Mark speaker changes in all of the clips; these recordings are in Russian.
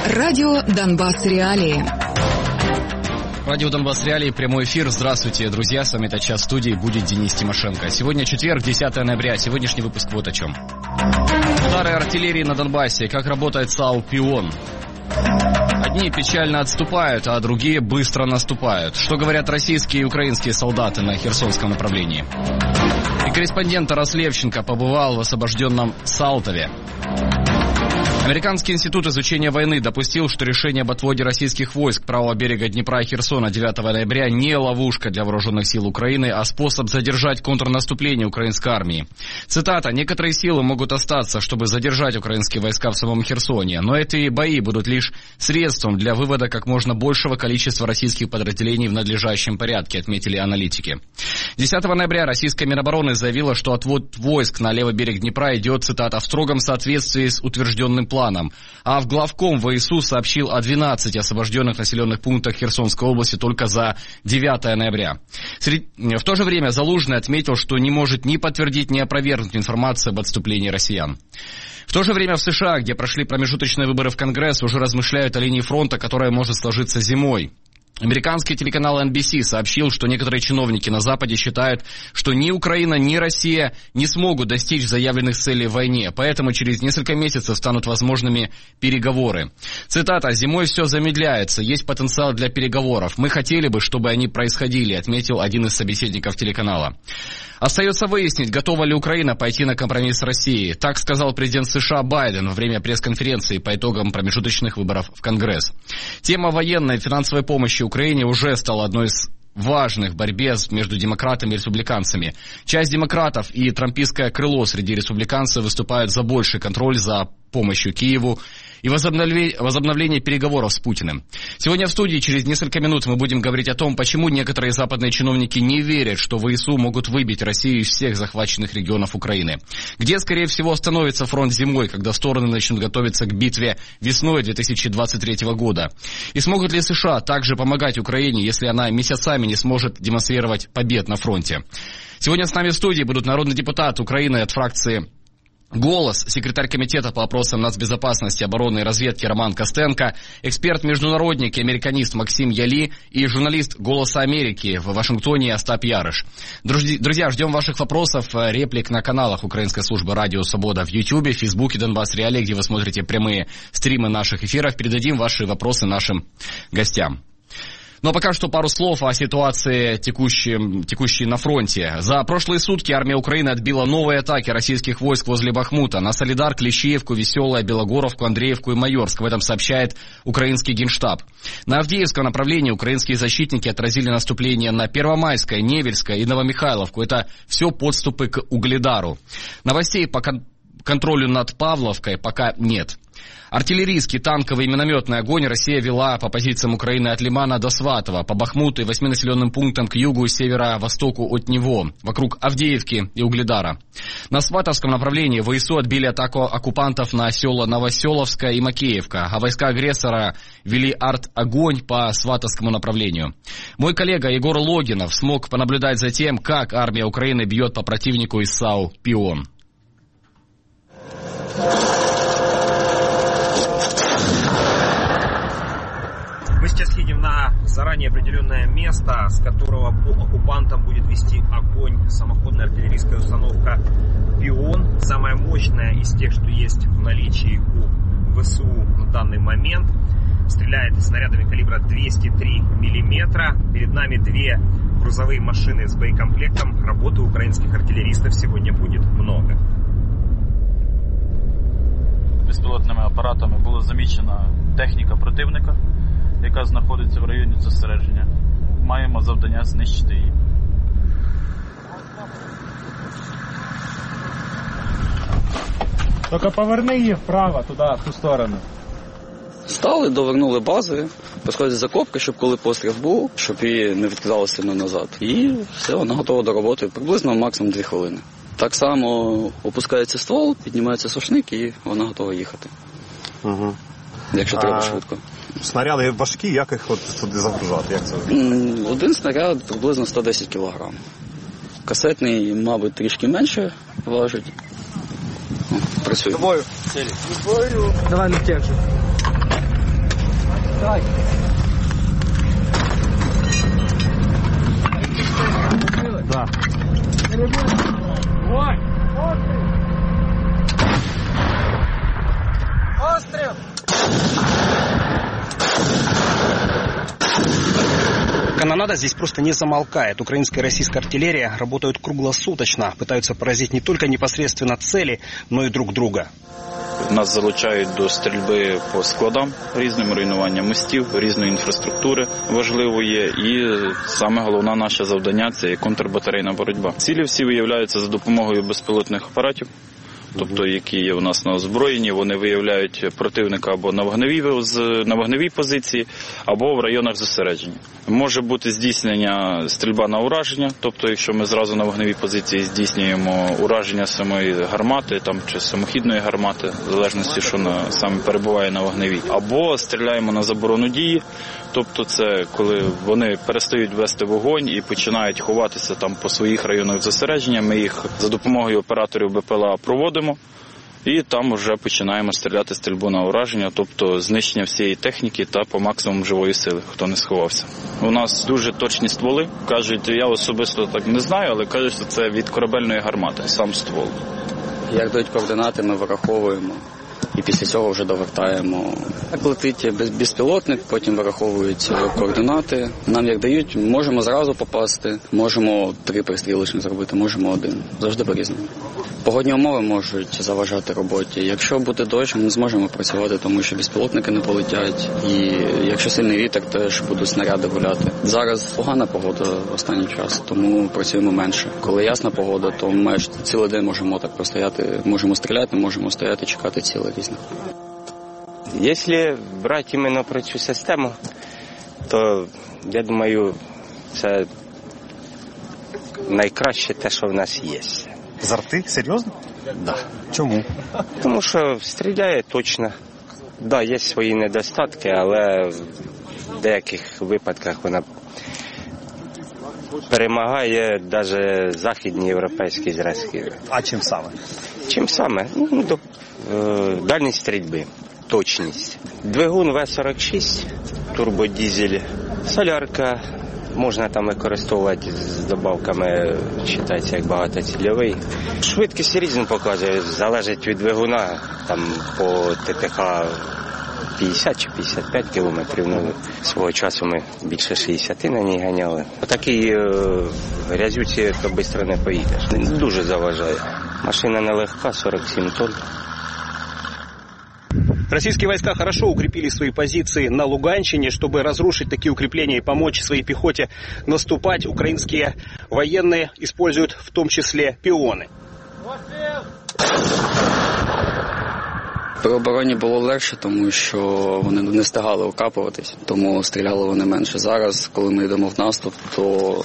Speaker 1: Радио «Донбасс Реалии».
Speaker 2: Радио «Донбасс Реалии», прямой эфир. Здравствуйте, друзья. С вами этот час в студии будет Денис Тимошенко. Сегодня четверг, 10 ноября. Сегодняшний выпуск вот о чем. Удары артиллерии на Донбассе. Как работает САУ «Пион». Одни печально отступают, а другие быстро наступают. Что говорят российские и украинские солдаты на Херсонском направлении? И корреспондент Тарас Левченко побывал в освобожденном Салтове. Американский институт изучения войны допустил, что решение об отводе российских войск правого берега Днепра и Херсона 9 ноября не ловушка для вооруженных сил Украины, а способ задержать контрнаступление украинской армии. Цитата: «Некоторые силы могут остаться, чтобы задержать украинские войска в самом Херсоне, но эти бои будут лишь средством для вывода как можно большего количества российских подразделений в надлежащем порядке», отметили аналитики. 10 ноября российская Минобороны заявила, что отвод войск на левый берег Днепра идет, цитата, «в строгом соответствии с утвержденным планом». А в главком ВСУ сообщил о 12 освобожденных населенных пунктах Херсонской области только за 9 ноября. В то же время Залужный отметил, что не может ни подтвердить, ни опровергнуть информацию об отступлении россиян. В то же время в США, где прошли промежуточные выборы в Конгресс, уже размышляют о линии фронта, которая может сложиться зимой. Американский телеканал NBC сообщил, что некоторые чиновники на Западе считают, что ни Украина, ни Россия не смогут достичь заявленных целей в войне, поэтому через несколько месяцев станут возможными переговоры. Цитата: «Зимой все замедляется, есть потенциал для переговоров. Мы хотели бы, чтобы они происходили», отметил один из собеседников телеканала. Остается выяснить, готова ли Украина пойти на компромисс с Россией. Так сказал президент США Байден во время пресс-конференции по итогам промежуточных выборов в Конгресс. Тема военной и финансовой помощи Украине уже стала одной из важных в борьбе между демократами и республиканцами. Часть демократов и трампистское крыло среди республиканцев выступают за больший контроль за помощью Киеву и возобновление переговоров с Путиным. Сегодня в студии через несколько минут мы будем говорить о том, почему некоторые западные чиновники не верят, что ВСУ могут выбить Россию из всех захваченных регионов Украины. Где, скорее всего, остановится фронт зимой, когда стороны начнут готовиться к битве весной 2023 года. И смогут ли США также помогать Украине, если она месяцами не сможет демонстрировать побед на фронте? Сегодня с нами в студии будут народный депутат Украины от фракции «Голос», секретарь комитета по вопросам нацбезопасности, обороны и разведки Роман Костенко, эксперт-международник и американист Максим Яли и журналист «Голоса Америки» в Вашингтоне Остап Ярыш. Друзья, ждем ваших вопросов, реплик на каналах Украинской службы «Радио Свобода» в Ютьюбе, в Фейсбуке «Донбасс Реалии», где вы смотрите прямые стримы наших эфиров. Передадим ваши вопросы нашим гостям. Но пока что пару слов о ситуации текущей на фронте. За прошлые сутки армия Украины отбила новые атаки российских войск возле Бахмута на Солидар, Клещеевку, Веселое, Белогоровку, Андреевку и Майорск. В этом сообщает украинский Генштаб. На Авдеевском направлении украинские защитники отразили наступление на Первомайское, Невельское и Новомихайловку. Это все подступы к Угледару. Новостей по контролю над Павловкой пока нет. Артиллерийский, танковый и минометный огонь Россия вела по позициям Украины от Лимана до Сватова, по Бахмуту и 8 населенным пунктам к югу и северо-востоку от него, вокруг Авдеевки и Угледара. На Сватовском направлении ВСУ отбили атаку оккупантов на села Новоселовская и Макеевка, а войска агрессора вели арт-огонь по Сватовскому направлению. Мой коллега Егор Логинов смог понаблюдать за тем, как армия Украины бьет по противнику из САУ «Пион».
Speaker 3: Мы сейчас едем на заранее определенное место, с которого по оккупантам будет вести огонь самоходная артиллерийская установка «Пион». Самая мощная из тех, что есть в наличии у ВСУ на данный момент. Стреляет снарядами калибра 203 мм. Перед нами две грузовые машины с боекомплектом. Работы украинских артиллеристов сегодня будет много.
Speaker 4: Безпілотними апаратами була замічена техніка противника, яка знаходиться в районі зосередження. Маємо завдання знищити її.
Speaker 5: Тільки поверни її вправо, туди, в ту сторону.
Speaker 6: Стали, довернули бази, підходять закопки, щоб коли постріл був, щоб її не відкидало сильно назад. І все, вона готова до роботи. Приблизно максимум 2 хвилини. Так само опускається ствол, піднімається сушник і вона готова їхати.
Speaker 7: Угу.
Speaker 6: Якщо треба швидко.
Speaker 7: Снаряди важкі, як їх от сюди загружати? Як це?
Speaker 6: Один снаряд приблизно 110 кг. Касетний, мабуть, трішки менше важить. Працює.
Speaker 5: Тобою. Давай на тех же. Да.
Speaker 8: Канонада здесь просто не замолкает. Украинская и российская артиллерия работают круглосуточно, пытаются поразить не только непосредственно цели, но и друг друга.
Speaker 4: Нас залучають до стрільби по складам, різним руйнуванням мостів, різної інфраструктури важливої. І саме головне наше завдання – це контрбатарейна боротьба. Цілі всі виявляються за допомогою безпілотних апаратів, тобто які є у нас на озброєнні, вони виявляють противника або на вогневій позиції, або в районах зосередження. Може бути здійснення стрільба на ураження, тобто якщо ми зразу на вогневій позиції здійснюємо ураження самої гармати чи самохідної гармати, в залежності, що саме перебуває на вогневій, або стріляємо на заборону дії, тобто це коли вони перестають вести вогонь і починають ховатися там по своїх районах зосередження, ми їх за допомогою операторів БПЛА проводимо. І там вже починаємо стріляти стрільбу на ураження, тобто знищення всієї техніки та по максимуму живої сили, хто не сховався. У нас дуже точні стволи. Кажуть, я особисто так не знаю, але кажуть, що це від корабельної гармати, сам ствол.
Speaker 6: Як дають координати, ми вираховуємо. І після цього вже довертаємо. Як летить безпілотник, потім вираховують координати. Нам як дають, можемо зразу попасти, можемо 3 пристрілочні зробити, можемо 1. Завжди по-різному. Погодні умови можуть заважати роботі. Якщо буде дощ, ми не зможемо працювати, тому що безпілотники не полетять. І якщо сильний вітер, теж будуть снаряди гуляти. Зараз погана погода в останній час, тому працюємо менше. Коли ясна погода, то майже цілий день можемо так простояти, можемо стріляти, можемо стояти, чекати ціле різне.
Speaker 9: Якщо брати іменно про цю систему, то, я думаю, це найкраще те, що в нас є.
Speaker 7: З арти? Серйозно?
Speaker 9: Да.
Speaker 7: Чому?
Speaker 9: Тому що стріляє точно. Да, є свої недостатки, але в деяких випадках вона перемагає навіть західні європейські зразки.
Speaker 7: А чим саме?
Speaker 9: Чим саме? Дальність стрільби, точність. Двигун В-46, турбодізель, солярка. Можна там використовувати з добавками, вважається як багатоцільовий. Швидкість різно показує, залежить від двигуна, там по ТТХ 50 чи 55 кілометрів. Свого часу ми більше 60 на ній ганяли. Такій грязюці то швидко не поїдеш. Дуже заважає. Машина нелегка, 47 тонн.
Speaker 8: Российские войска хорошо укрепили свои позиции на Луганщине, чтобы разрушить такие укрепления и помочь своей пехоте наступать. Украинские военные используют в том числе пионы.
Speaker 6: При обороні було легше, тому що вони не встигали окапуватись, тому стріляли вони менше. Зараз, коли ми йдемо в наступ, то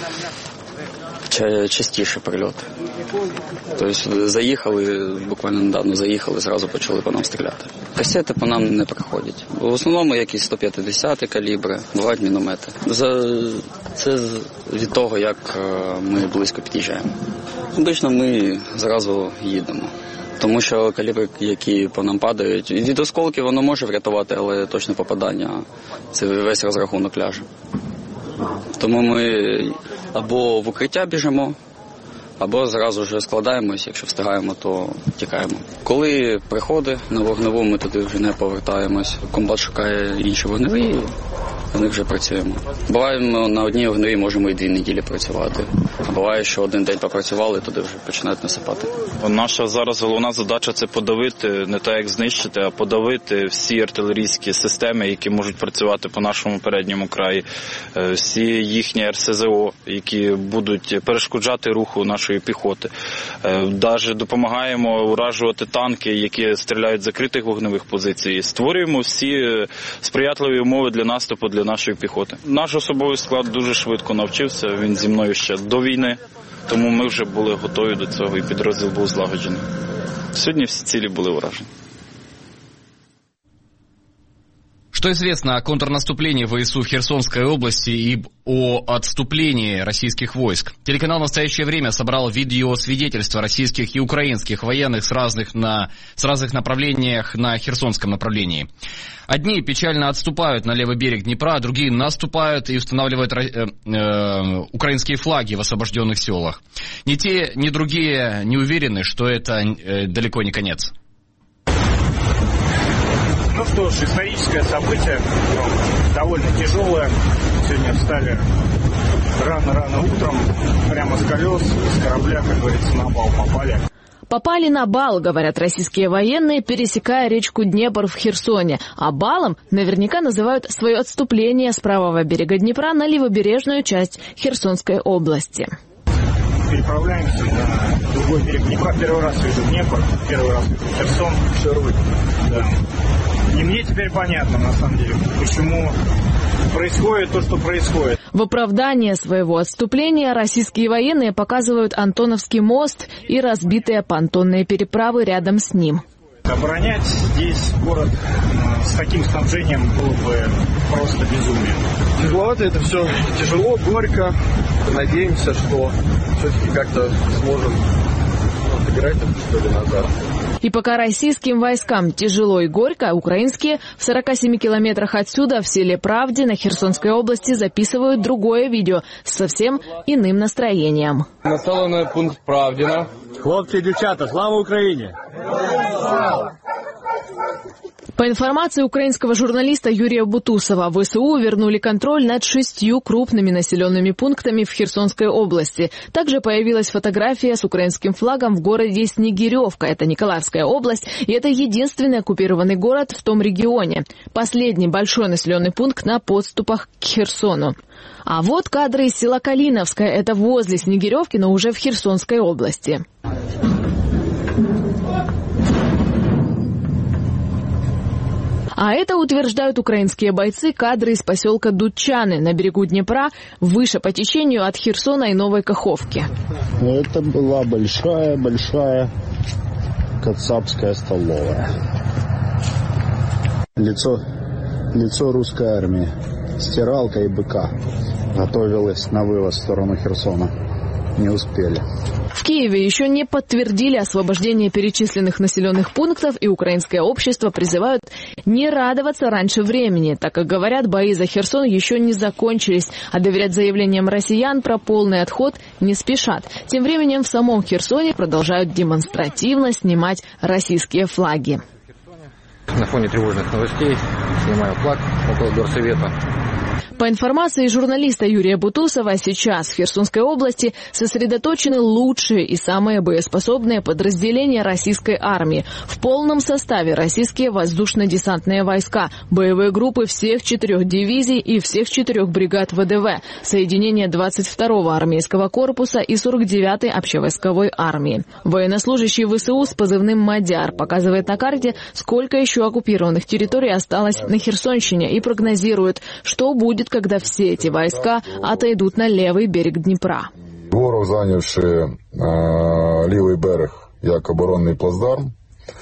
Speaker 6: частіше прильоти. Тобто заїхали, буквально недавно заїхали, зразу почали по нам стріляти. Касети по нам не проходять. В основному якісь 150 калібри, бувають міномети. Це від того, як ми близько під'їжджаємо. Обично ми зразу їдемо. Тому що калібри, які по нам падають, від осколків воно може врятувати, але точне попадання – це весь розрахунок ляже. Тому ми або в укриття біжимо, або зразу вже складаємось, якщо встигаємо, то тікаємо. Коли приходить на вогневу, ми туди вже не повертаємось. Комбат шукає інші вогневі, і в них вже працюємо. Буває, ми на одній вогневій можемо і 2 неділі працювати. А буває, що один день попрацювали, туди вже починають насипати.
Speaker 4: Наша зараз головна задача – це подавити, не так як знищити, а подавити всі артилерійські системи, які можуть працювати по нашому передньому краї, всі їхні РСЗО, які будуть перешкоджати руху нашої піхоти. Навіть допомагаємо уражувати танки, які стріляють з закритих вогневих позицій. Створюємо всі сприятливі умови для наступу для нашої піхоти. Наш особовий склад дуже швидко навчився, він зі мною ще до війни, тому ми вже були готові до цього і підрозділ був злагоджений. Сьогодні всі цілі були уражені.
Speaker 2: Что известно о контрнаступлении ВСУ в Херсонской области и о отступлении российских войск? Телеканал «Настоящее время» собрал видеосвидетельства российских и украинских военных с разных направлениях на Херсонском направлении. Одни печально отступают на левый берег Днепра, а другие наступают и устанавливают украинские флаги в освобожденных селах. Ни те, ни другие не уверены, что это далеко не конец.
Speaker 5: Ну что ж, историческое событие, довольно тяжелое. Сегодня встали рано-рано утром, прямо с колес, с корабля, как говорится, на бал попали.
Speaker 10: Попали на бал, говорят российские военные, пересекая речку Днепр в Херсоне. А балом наверняка называют свое отступление с правого берега Днепра на левобережную часть Херсонской области.
Speaker 5: Переправляемся на другой берег Днепра. Первый раз вижу Днепр, первый раз вижу Херсон. Да. И мне теперь понятно, на самом деле, почему происходит то, что происходит.
Speaker 10: В оправдание своего отступления российские военные показывают Антоновский мост и разбитые понтонные переправы рядом с ним.
Speaker 5: Оборонять здесь город с таким снабжением было бы просто безумие.
Speaker 11: Тяжеловато это все, тяжело, горько. Надеемся, что все-таки как-то сможем отыграть это, что ли, назад.
Speaker 10: И пока российским войскам тяжело и горько, украинские в 47 километрах отсюда, в селе Правде на Херсонской области, записывают другое видео с совсем иным настроением.
Speaker 11: Населений пункт Правдина.
Speaker 5: Хлопці і дівчата, слава Україні!
Speaker 10: По информации украинского журналиста Юрия Бутусова, ВСУ вернули контроль над 6 крупными населенными пунктами в Херсонской области. Также появилась фотография с украинским флагом в городе Снегиревка. Это Николаевская область, и это единственный оккупированный город в том регионе. Последний большой населенный пункт на подступах к Херсону. А вот кадры из села Калиновское. Это возле Снегиревки, но уже в Херсонской области. А это, утверждают украинские бойцы, кадры из поселка Дудчаны на берегу Днепра, выше по течению от Херсона и Новой Каховки.
Speaker 12: Это была большая кацапская столовая. Лицо русской армии, стиралка и БК готовилась на вывоз в сторону Херсона. Не успели.
Speaker 10: В Киеве еще не подтвердили освобождение перечисленных населенных пунктов, и украинское общество призывают не радоваться раньше времени, так как, говорят, бои за Херсон еще не закончились, а доверять заявлениям россиян про полный отход не спешат. Тем временем в самом Херсоне продолжают демонстративно снимать российские флаги.
Speaker 13: На фоне тревожных новостей снимаю флаг около горсовета.
Speaker 10: По информации журналиста Юрия Бутусова, сейчас в Херсонской области сосредоточены лучшие и самые боеспособные подразделения российской армии. В полном составе российские воздушно-десантные войска, боевые группы всех 4 дивизий и всех 4 бригад ВДВ, соединения 22-го армейского корпуса и 49-й общевойсковой армии. Военнослужащий ВСУ с позывным «Мадяр» показывает на карте, сколько еще оккупированных территорий осталось на Херсонщине, и прогнозирует, что будет, когда все эти войска отойдут на левий берег Дніпра.
Speaker 14: Ворог, зайнявши лівий берег як оборонний плацдарм,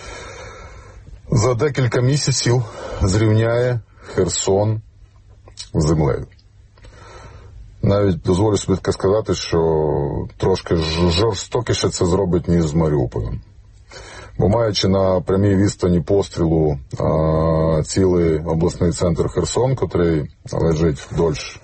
Speaker 14: за декілька місяців зрівняє Херсон з землею. Навіть дозволю собі таке сказати, що трошки жорстокіше це зробить, ніж з Маріуполем. Бо маючи на прямій відстані пострілу цілий обласний центр Херсон, котрий лежить вдовж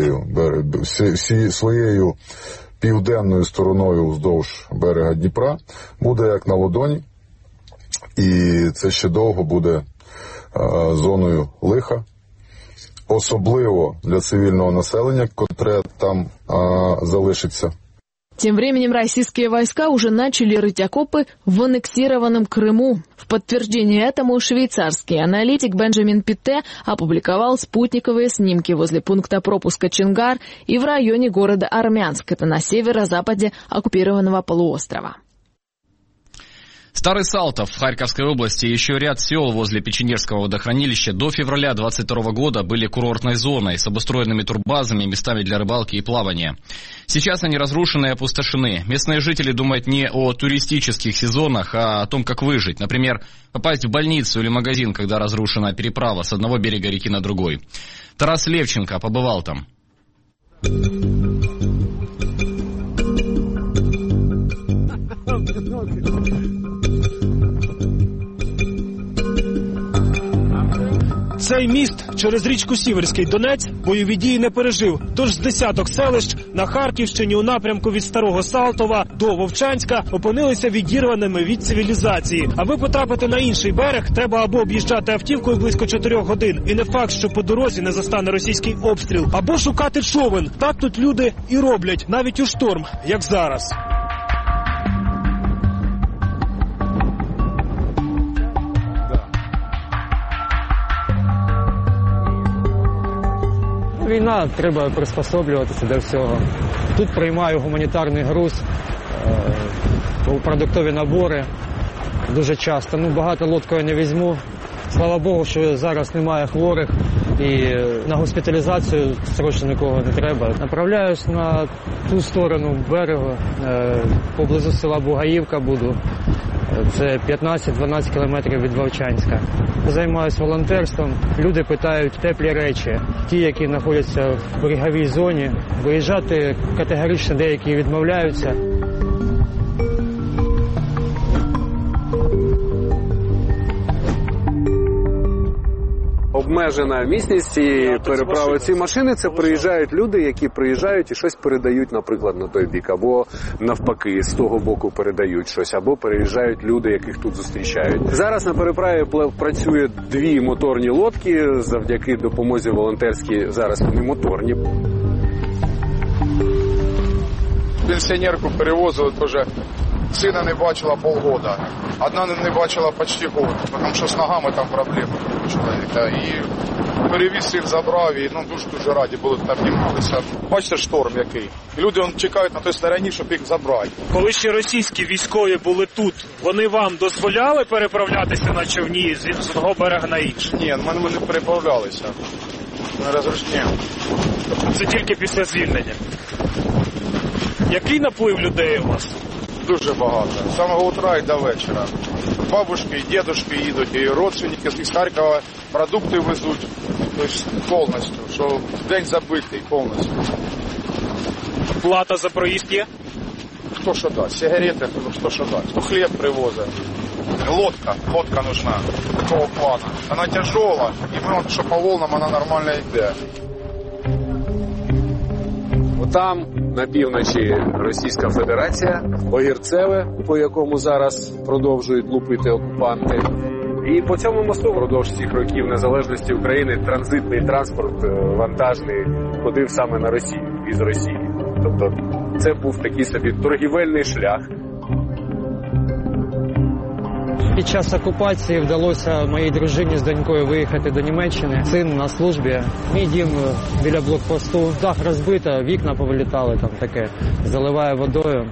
Speaker 14: своєю південною стороною вздовж берега Дніпра, буде як на ладоні, і це ще довго буде зоною лиха, особливо для цивільного населення, котре там залишиться.
Speaker 10: Тем временем российские войска уже начали рыть окопы в аннексированном Крыму. В подтверждение этому швейцарский аналитик Бенджамин Питте опубликовал спутниковые снимки возле пункта пропуска Чингар и в районе города Армянск, это на северо-западе оккупированного полуострова.
Speaker 2: Старый Салтов в Харьковской области и еще ряд сел возле Печенежского водохранилища до февраля 2022 года были курортной зоной с обустроенными турбазами, местами для рыбалки и плавания. Сейчас они разрушены и опустошены. Местные жители думают не о туристических сезонах, а о том, как выжить. Например, попасть в больницу или магазин, когда разрушена переправа с одного берега реки на другой. Тарас Левченко побывал там.
Speaker 15: Цей міст через річку Сіверський Донець бойові дії не пережив. Тож з десяток селищ на Харківщині у напрямку від Старого Салтова до Вовчанська опинилися відірваними від цивілізації. Аби потрапити на інший берег, треба або об'їжджати автівкою близько 4 годин. І не факт, що по дорозі не застане російський обстріл. Або шукати човен. Так тут люди і роблять, навіть у шторм, як зараз.
Speaker 13: Війна, треба приспособлюватися до всього. Тут приймаю гуманітарний груз, продуктові набори дуже часто. Багато лодкою не візьму. Слава Богу, що зараз немає хворих і на госпіталізацію срочно нікого не треба. Направляюсь на ту сторону берегу, поблизу села Бугаївка буду. Це 15-12 кілометрів від Вовчанська. Займаюся волонтерством. Люди питають теплі речі. Ті, які знаходяться в береговій зоні, виїжджати категорично деякі відмовляються.
Speaker 16: Обмежена місцевість цієї переправи. Ці машини – це приїжджають люди, які приїжджають і щось передають, наприклад, на той бік. Або навпаки, з того боку передають щось. Або переїжджають люди, яких тут зустрічають. Зараз на переправі працює 2 моторні лодки. Завдяки допомозі волонтерській зараз вони моторні.
Speaker 17: Пенсіонерку перевозили теж. Сина не бачила полгода. Одна не бачила почти год, тому що з ногами там проблеми у чоловіка. І перевіз їх, забрав, і дуже раді були там піднімалися. Бачите, шторм який. Люди чекають на той стороні, щоб їх забрати.
Speaker 15: Коли ще російські військові були тут, вони вам дозволяли переправлятися на човні з одного берега на інший?
Speaker 17: Ні, ми не переправлялися. Не розрушні.
Speaker 15: Це тільки після звільнення. Який наплив людей у вас?
Speaker 17: Дуже багато. З самого утра і до вечора. Бабушки, дідушки їдуть, і родственники з Харкова продукти везуть. Тобто повністю, що день забитий повністю.
Speaker 15: Плата за проїзд є?
Speaker 17: Хто що дасть? Сигарети, хто що дасть. Хліб привозить. Лодка нужна. Такого плана. Вона тяжела, і ми, що по волнам, вона нормально йде.
Speaker 16: Там, на півночі, Російська Федерація, Огірцеве, по якому зараз продовжують лупити окупанти. І по цьому мосту впродовж цих років незалежності України транзитний транспорт вантажний ходив саме на Росію, із Росії. Тобто це був такий собі торгівельний шлях.
Speaker 13: Під час окупації вдалося моїй дружині з донькою виїхати до Німеччини. Син на службі. Мій дім біля блокпосту. Дах розбито, вікна повилітали, там таке. Заливає водою.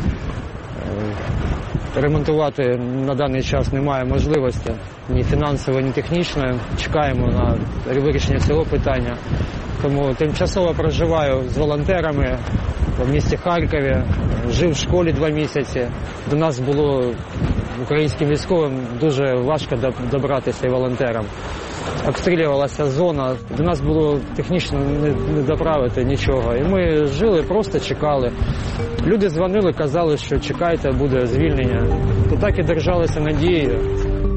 Speaker 13: Ремонтувати на даний час немає можливості. Ні фінансової, ні технічної. Чекаємо на вирішення цього питання. Тому тимчасово проживаю з волонтерами в місті Харкові. Жив в школі 2 місяці. До нас було українським військовим дуже важко добратися і волонтерам. Обстрілювалася зона, до нас було технічно не доправити нічого. І ми жили, просто чекали. Люди дзвонили, казали, що чекайте, буде звільнення. То так і держалися надією.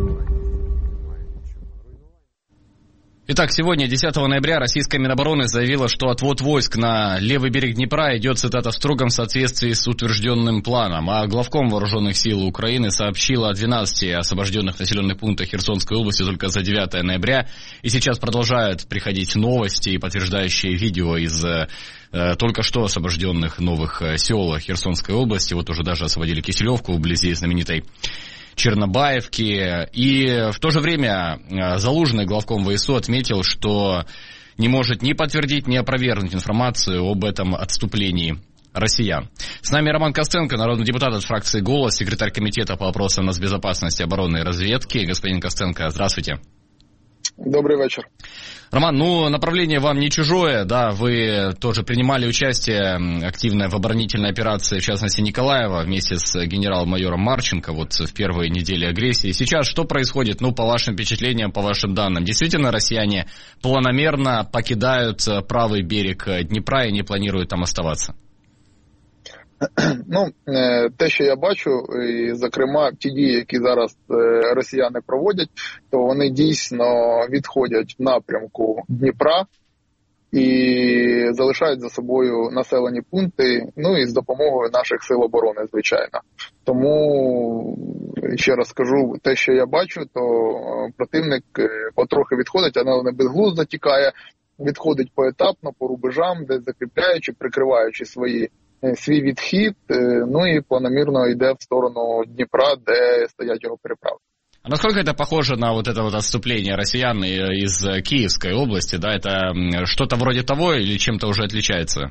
Speaker 2: Итак, сегодня, 10 ноября, российская Минобороны заявила, что отвод войск на левый берег Днепра идет, цитата, в строгом соответствии с утвержденным планом. А главком вооруженных сил Украины сообщила о 12 освобожденных населенных пунктах Херсонской области только за 9 ноября. И сейчас продолжают приходить новости, подтверждающие видео из только что освобожденных новых сел Херсонской области. Вот уже даже освободили Киселевку вблизи знаменитой Чернобаевки. И в то же время Залужный, главком ВСУ, отметил, что не может ни подтвердить, ни опровергнуть информацию об этом отступлении россиян. С нами Роман Костенко, народный депутат от фракции «Голос», секретарь комитета по вопросам нацбезопасности, обороны и разведки. Господин Костенко, здравствуйте.
Speaker 18: Добрый вечер.
Speaker 2: Роман, направление вам не чужое, да, вы тоже принимали участие активно в оборонительной операции, в частности, Николаева, вместе с генерал-майором Марченко, в первые недели агрессии. Сейчас что происходит, по вашим впечатлениям, по вашим данным? Действительно, россияне планомерно покидают правый берег Дніпра и не планируют там оставаться?
Speaker 18: Те, що я бачу, і, зокрема, ті дії, які зараз росіяни проводять, то вони дійсно відходять в напрямку Дніпра і залишають за собою населені пункти, і з допомогою наших сил оборони, звичайно. Тому, ще раз скажу, те, що я бачу, то противник потрохи відходить, але не безглуздо тікає, відходить поетапно, по рубежам, десь закріпляючи, прикриваючи свій відхід, і планомірно йде в сторону Дніпра, де стоять його переправи.
Speaker 2: А насколько это похоже на это отступление россиян из Киевской области, да, это что-то вроде того или чем-то уже отличается?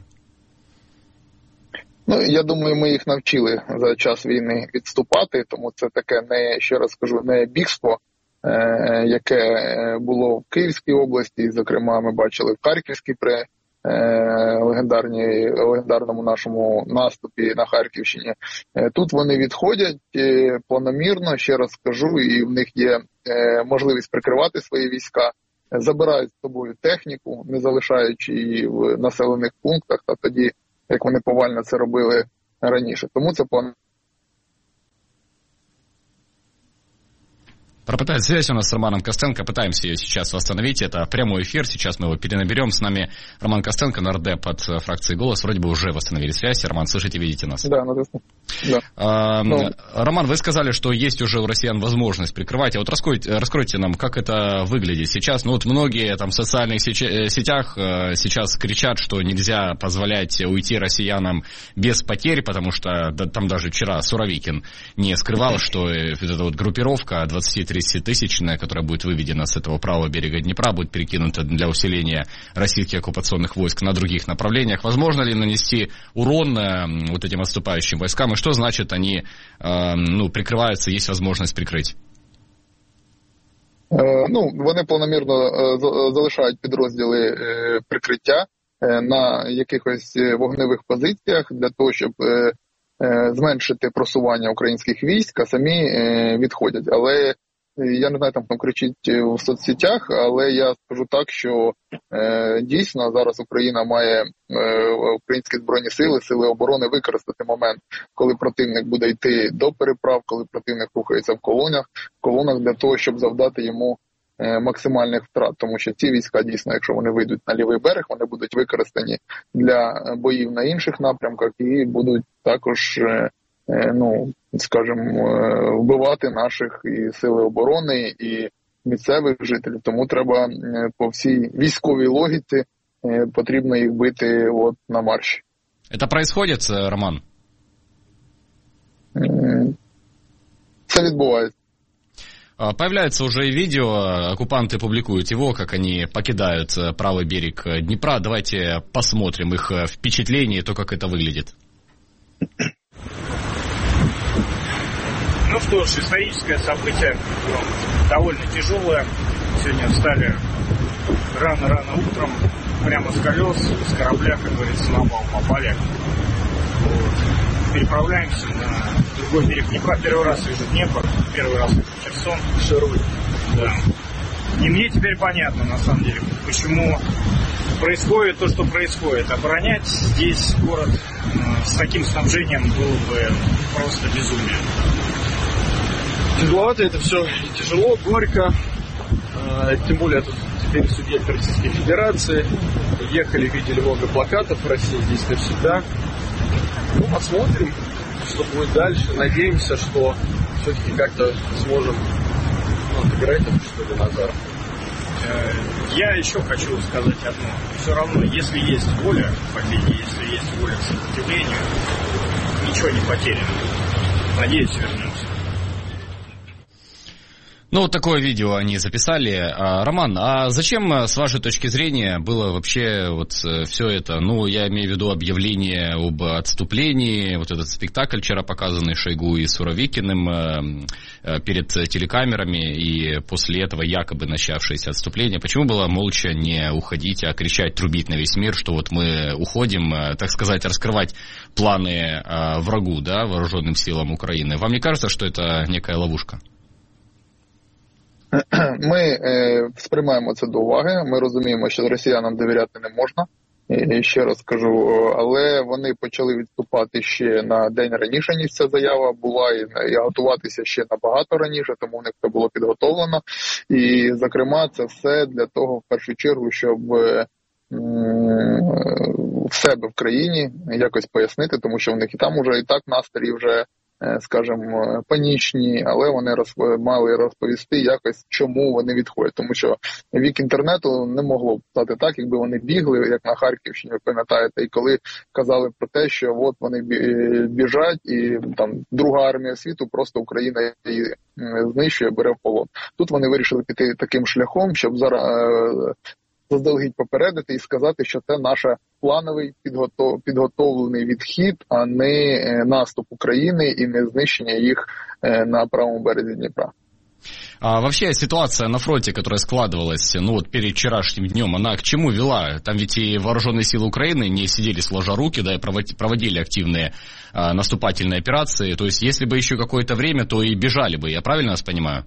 Speaker 18: Я думаю, ми їх навчили за час війни відступати, тому це таке, ще раз скажу, не бігство, яке було в Київській області, зокрема ми бачили в Харківській при легендарному нашому наступі на Харківщині. Тут вони відходять планомірно, ще раз скажу, і в них є можливість прикривати свої війська, забирають з собою техніку, не залишаючи її в населених пунктах, та тоді, як вони повально це робили раніше. Тому це план.
Speaker 2: Пропадает связь у нас с Романом Костенко, пытаемся ее сейчас восстановить, это прямой эфир, сейчас мы его перенаберем, с нами Роман Костенко, нардеп от фракции «Голос», вроде бы уже восстановили связь. Роман, слышите, видите нас?
Speaker 18: Да,
Speaker 2: да. Роман, вы сказали, что есть уже у россиян возможность прикрывать, а вот раскройте нам, как это выглядит сейчас. Многие там в социальных сетях сейчас кричат, что нельзя позволять уйти россиянам без потерь, потому что там даже вчера Суровикин не скрывал, что эта группировка 20-30-тысячная, которая будет выведена с этого правого берега Днепра, будет перекинута для усиления российских оккупационных войск на других направлениях. Возможно ли нанести урон этим отступающим войскам? И что значит они прикрываются, есть возможность прикрыть?
Speaker 18: Вони планомірно залишають підрозділи прикриття на якихось вогневих позиціях для того, щоб зменшити просування українських військ, а самі відходять. Але я не знаю, там кричить в соцсетях, але я скажу так, що дійсно зараз Україна має, українські збройні сили, сили оборони використати момент, коли противник буде йти до переправ, коли противник рухається в колонах для того, щоб завдати йому максимальних втрат. Тому що ці війська дійсно, якщо вони вийдуть на лівий берег, вони будуть використані для боїв на інших напрямках і будуть також вбивати наших і сили оборони, і місцевих жителів. Тому треба по всій військовій логіці потрібно їх бити на марші.
Speaker 2: Это происходит, Роман?
Speaker 18: Це відбувається.
Speaker 2: Появляется уже видео, оккупанты публикуют его, как они покидают правый берег Днепра. Давайте посмотрим их впечатление, то, как это выглядит.
Speaker 5: Что ж, историческое событие, довольно тяжелое. Сегодня встали рано-рано утром, прямо с колес, с корабля, как говорится, на бал попали. Переправляемся на другой берег Днепра. Первый раз вижу Днепр, первый раз вижу Херсон. Шируй. Да. И мне теперь понятно, на самом деле, почему происходит то, что происходит. Оборонять здесь город с таким снабжением было бы просто безумие.
Speaker 11: Тяжеловато это все, тяжело, горько, тем более тут теперь субъект Российской Федерации, ехали, видели много плакатов в России, здесь навсегда. Посмотрим, что будет дальше, надеемся, что все-таки как-то сможем отыграть это, что ли, назад.
Speaker 5: Я еще хочу сказать одно, все равно, если есть воля к победе, если есть воля к сопротивлению, ничего не потеряно, надеюсь, вернемся.
Speaker 2: Ну, вот такое видео они записали. Роман, а зачем, с вашей точки зрения, было вообще вот все это? Ну, я имею в виду объявление об отступлении, вот этот спектакль вчера показанный Шойгу и Суровикиным перед телекамерами, и после этого якобы начавшееся отступление. Почему было молча не уходить, а кричать, трубить на весь мир, что вот мы уходим, так сказать, раскрывать планы врагу, да, вооруженным силам Украины? Вам не кажется, что это некая ловушка?
Speaker 18: Ми сприймаємо це до уваги, ми розуміємо, що росіянам довіряти не можна, і ще раз кажу, але вони почали відступати ще на день раніше, ніж ця заява була, і готуватися ще набагато раніше, тому в них це було підготовлено. І, зокрема, це все для того, в першу чергу, щоб в себе в країні якось пояснити, тому що в них і там уже і так настрій вже, скажімо, панічні, але вони мали розповісти якось, чому вони відходять. Тому що вік інтернету не могло б стати так, якби вони бігли, як на Харківщині, ви пам'ятаєте, і коли казали про те, що от вони біжать, і там друга армія світу, просто Україна її знищує, бере в полон. Тут вони вирішили піти таким шляхом, щоб зараз заздалегідь попередити і сказати, що це наш плановий підготовлений відхід, а не наступ України и не знищення їх на правому березі Дніпра.
Speaker 2: А вообще ситуация на фронте, которая складывалась, ну вот перед вчерашним днем, она к чему вела? Там ведь и вооруженные силы Украины не сидели сложа руки, да, и проводили активные наступательные операции. То есть, если бы еще какое-то время, то и бежали бы, я правильно вас понимаю?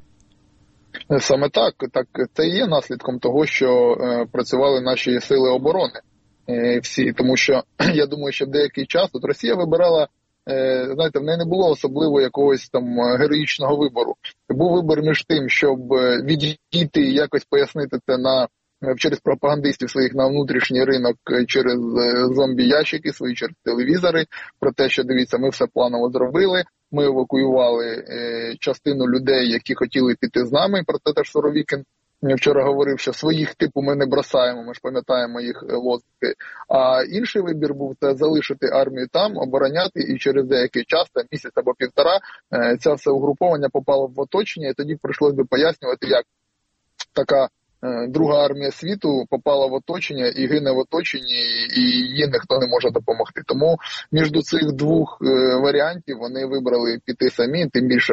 Speaker 18: Саме так. Це є наслідком того, що працювали наші сили оборони всі. Тому що, я думаю, що в деякий час от Росія вибирала, знаєте, в неї не було особливо якогось там героїчного вибору. Був вибір між тим, щоб відійти і якось пояснити це через пропагандистів своїх на внутрішній ринок, через зомбі-ящики свої, через телевізори, про те, що, дивіться, ми все планово зробили, ми евакуювали частину людей, які хотіли піти з нами, про те теж Суровікін вчора говорив, що своїх типу ми не бросаємо, ми ж пам'ятаємо їх лозунги. А інший вибір був це залишити армію там, обороняти, і через деякий час, там місяць або півтора, це все угруповання попало в оточення, і тоді прийшлось би пояснювати, як така друга армія світу попала в оточення і гине в оточенні, і їй ніхто не може допомогти. Тому між цих двох варіантів вони вибрали піти самі, тим більше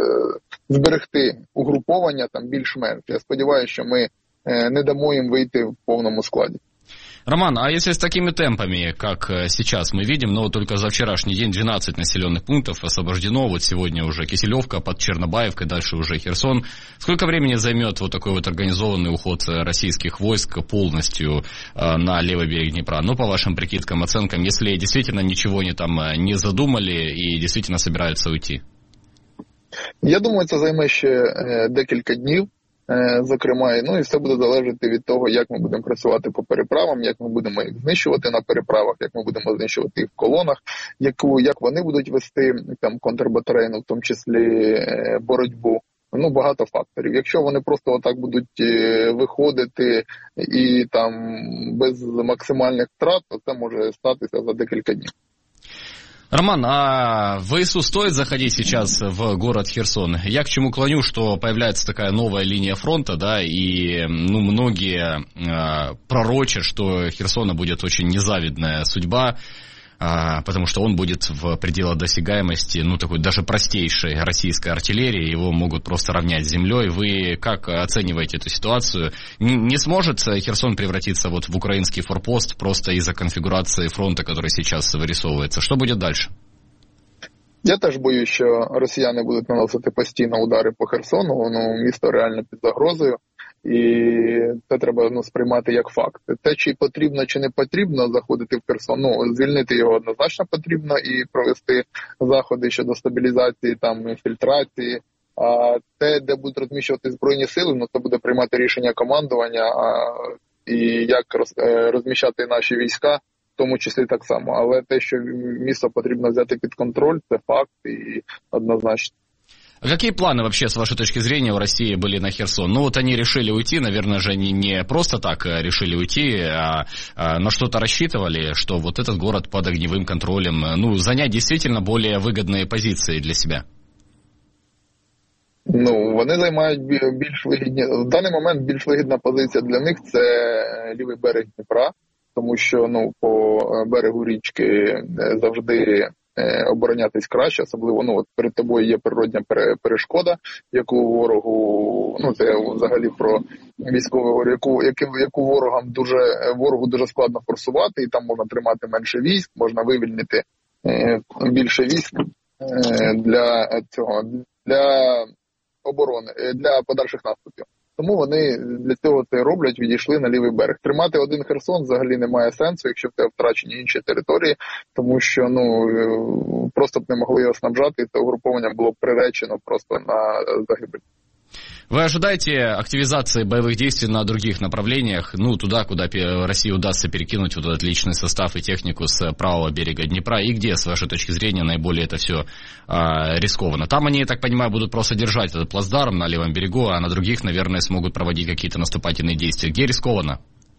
Speaker 18: зберегти угруповання там більш-менш. Я сподіваюся, що ми не дамо їм вийти в повному складі.
Speaker 2: Роман, а если с такими темпами, как сейчас мы видим, но только за вчерашний день 12 населенных пунктов освобождено, вот сегодня уже Киселевка под Чернобаевкой, дальше уже Херсон, сколько времени займет вот такой вот организованный уход российских войск полностью на левый берег Днепра? Ну, по вашим прикидкам, оценкам, если действительно ничего они там не задумали и действительно собираются уйти?
Speaker 18: Я думаю, це займе ще декілька днів. Зокрема, ну і все буде залежати від того, як ми будемо працювати по переправам, як ми будемо їх знищувати на переправах, як ми будемо знищувати їх в колонах, як вони будуть вести там контрбатарейну, в тому числі боротьбу. Ну, багато факторів. Якщо вони просто отак будуть виходити і там без максимальних втрат, то це може статися за декілька днів.
Speaker 2: Роман, а ВСУ стоит заходить сейчас в город Херсон? Я к чему клоню, что появляется такая новая линия фронта, да, и многие пророчат, что Херсона будет очень незавидная судьба, потому что он будет в пределах досягаемости, такой даже простейшей российской артиллерии, его могут просто равнять с землей. Вы как оцениваете эту ситуацию? Не сможет Херсон превратиться вот в украинский форпост просто из-за конфигурации фронта, который сейчас вырисовывается? Что будет дальше?
Speaker 18: Я теж боюсь, що росіяни будуть наносити постійно удари по Херсону, місто реально під загрозою. І це треба сприймати як факт. Те, чи потрібно, чи не потрібно заходити в Херсон, звільнити його однозначно потрібно і провести заходи щодо стабілізації, там, інфільтрації. А те, де будуть розміщувати Збройні сили, це буде приймати рішення командування і як розміщати наші війська, в тому числі так само. Але те, що місто потрібно взяти під контроль, це факт і однозначно.
Speaker 2: А какие планы вообще, с вашей точки зрения, у России были на Херсон? Ну вот они решили уйти, наверное же они не просто так решили уйти, а на что-то рассчитывали, что вот этот город под огневым контролем, занять действительно более выгодные позиции для себя.
Speaker 18: Ну, вони займають більш вигідні. В даний момент більш вигідна позиція для них – це лівий берег Дніпра, тому що по берегу річки завжди оборонятись краще, особливо от перед тобою є природня перешкода, яку ворогу, це взагалі про військову, яку ворогу дуже складно форсувати, і там можна тримати менше військ, можна вивільнити більше військ для оборони, для подальших наступів. Тому вони для цього це роблять, відійшли на лівий берег. Тримати один Херсон взагалі немає сенсу, якщо в тебе втрачені інші території, тому що просто б не могли його снабжати, і це угруповання було б приречено просто на загибель.
Speaker 2: Вы ожидаете активизации боевых действий на других направлениях, туда, куда России удастся перекинуть вот этот личный состав и технику с правого берега Днепра, и где, с вашей точки зрения, наиболее это все рискованно? Там они, я так понимаю, будут просто держать этот плацдарм на левом берегу, а на других, наверное, смогут проводить какие-то наступательные действия. Где рискованно?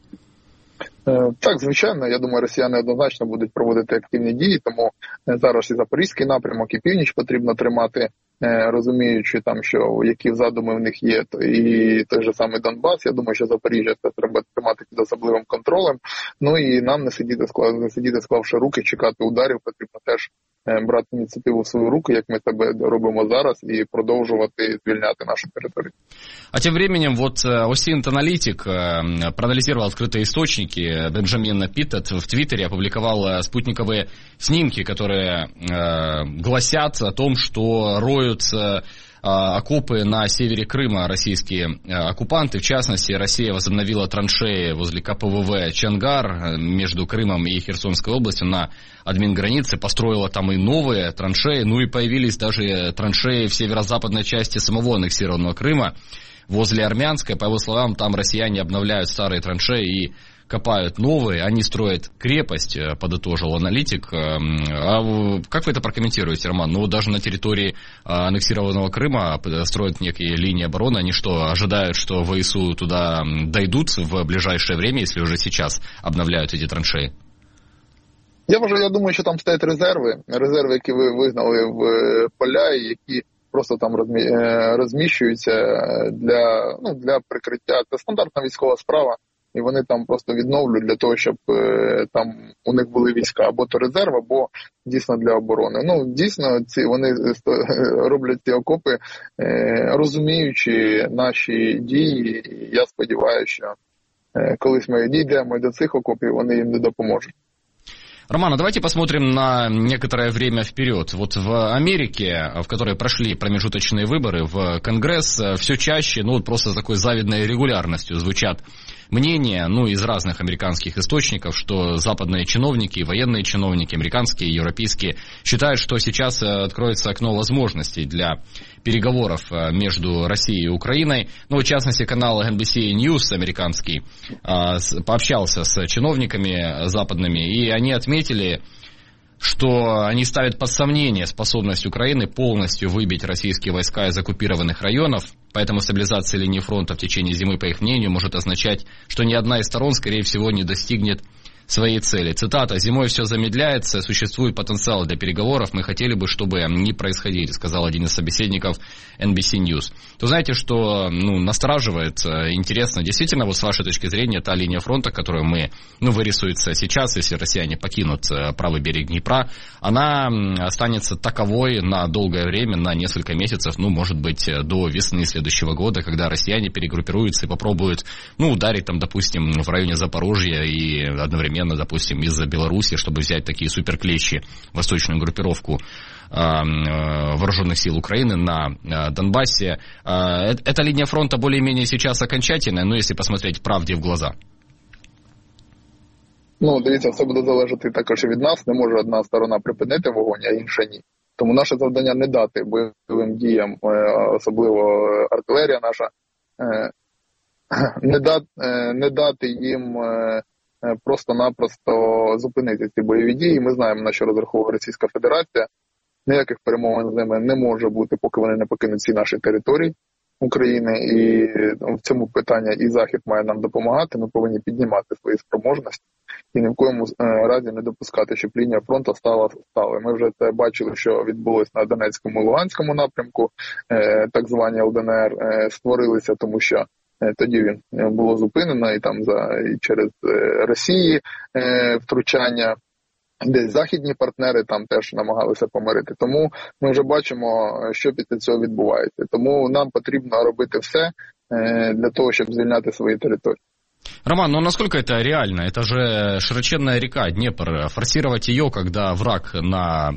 Speaker 18: Так, звичайно, я думаю, росіяни однозначно будуть проводити активні дії, тому зараз і Запорізький напрямок, і північ потрібно тримати, розуміючи там, що які задуми в них є, і той же самий Донбас. Я думаю, що Запоріжжя це треба тримати під особливим контролем. І нам не сидіти, склавши руки, чекати ударів, потрібно теж брати ініціативу в свої руки, як ми це робимо зараз, і продовжувати звільняти нашу територію.
Speaker 2: А тем временем, Осинт-аналитик проанализировал открытые источники. Бенджамин Питтет в Твиттере опубликовал спутниковые снимки, которые гласят о том, что роют окопы на севере Крыма российские оккупанты. В частности, Россия возобновила траншеи возле КПВВ Чангар между Крымом и Херсонской областью на админгранице. Построила там и новые траншеи. И появились даже траншеи в северо-западной части самого аннексированного Крыма. Возле Армянской, по его словам, там россияне обновляют старые траншеи и копают новые, они строят крепость, подытожил аналитик. А как вы это прокомментируете, Роман? Даже на территории аннексированного Крыма строят некие линии обороны. Они что, ожидают, что ВСУ туда дойдут в ближайшее время, если уже сейчас обновляют эти траншеи?
Speaker 18: Я думаю, що там стоять резерви, які ви вигнали в поля, і які просто там розміщуються для прикриття. Це стандартна військова справа. І вони там просто відновлюють для того, щоб там у них були війська або то резерв, або дійсно для оборони. Дійсно, вони роблять ці окопи, розуміючи наші дії. Я сподіваюся, що колись ми дійдемо до цих окопів, вони їм не допоможуть.
Speaker 2: Роман, давайте посмотрим на некоторое время вперед. В Америке, в которой прошли промежуточные выборы, в Конгресс все чаще, просто с такой завидной регулярностью звучат мнения, из разных американских источников, что западные чиновники, военные чиновники, американские и европейские, считают, что сейчас откроется окно возможностей для переговоров между Россией и Украиной. В частности, канал NBC News американский пообщался с чиновниками западными, и они отметили, что они ставят под сомнение способность Украины полностью выбить российские войска из оккупированных районов, поэтому стабилизация линии фронта в течение зимы, по их мнению, может означать, что ни одна из сторон, скорее всего, не достигнет своей цели. Цитата: «Зимой все замедляется, существует потенциал для переговоров, мы хотели бы, чтобы они происходили», сказал один из собеседников NBC News. То знаете, что настораживает, интересно, действительно, с вашей точки зрения, та линия фронта, которую вырисуется сейчас, если россияне покинут правый берег Днепра, она останется таковой на долгое время, на несколько месяцев, может быть, до весны следующего года, когда россияне перегруппируются и попробуют, ударить там, допустим, в районе Запорожья и одновременно, допустим, из Беларуси, чтобы взять такие суперклещи, восточную группировку вооруженных сил Украины на Донбассе. Эта линия фронта более-менее сейчас окончательная, если посмотреть правде в глаза.
Speaker 18: Дивіться, все буде залежати також і від нас. Не може одна сторона припинити вогонь, а інша ні. Тому наше завдання не дати бойовим діям, особливо артилерія наша, не дати їм просто-напросто зупинити ці бойові дії. Ми знаємо, на що розраховує Російська Федерація. Ніяких перемовин з ними не може бути, поки вони не покинуть всі наші території України. І в цьому питанні і Захід має нам допомагати. Ми повинні піднімати свої спроможності і ні в коєму разі не допускати, щоб лінія фронту стала. Ми вже це бачили, що відбулось на Донецькому і Луганському напрямку. Так звані ЛДНР створилися, тому що тоді він було зупинено і там і через Росії втручання. Десь західні партнери там теж намагалися помирити. Тому ми вже бачимо, що після цього відбувається. Тому нам потрібно робити все для того, щоб звільняти свої території.
Speaker 2: Роман, ну насколько это реально? Это же широченная река Днепр. Форсировать ее, когда враг на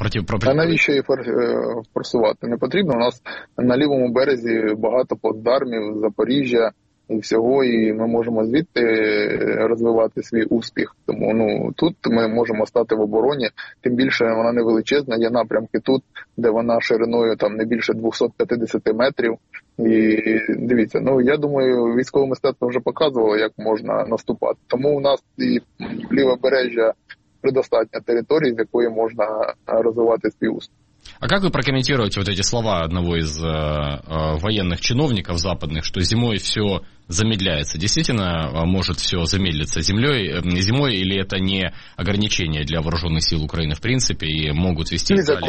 Speaker 18: А навіщо її форсувати? Не потрібно. У нас на лівому березі багато плацдармів, Запоріжжя і всього, і ми можемо звідти розвивати свій успіх. Тому тут ми можемо стати в обороні, тим більше вона не величезна, є напрямки тут, де вона шириною там не більше 250 метрів. І дивіться, я думаю, військове мистецтво вже показувало, як можна наступати. Тому у нас і лівобережжя предостатня території, з якої можна розвивати свій успіх.
Speaker 2: А как вы прокомментируете вот эти слова одного из военных чиновников западных, что зимой все замедляется? Действительно может все замедлиться зимой, или это не ограничение для вооруженных сил Украины в принципе и могут вести далі?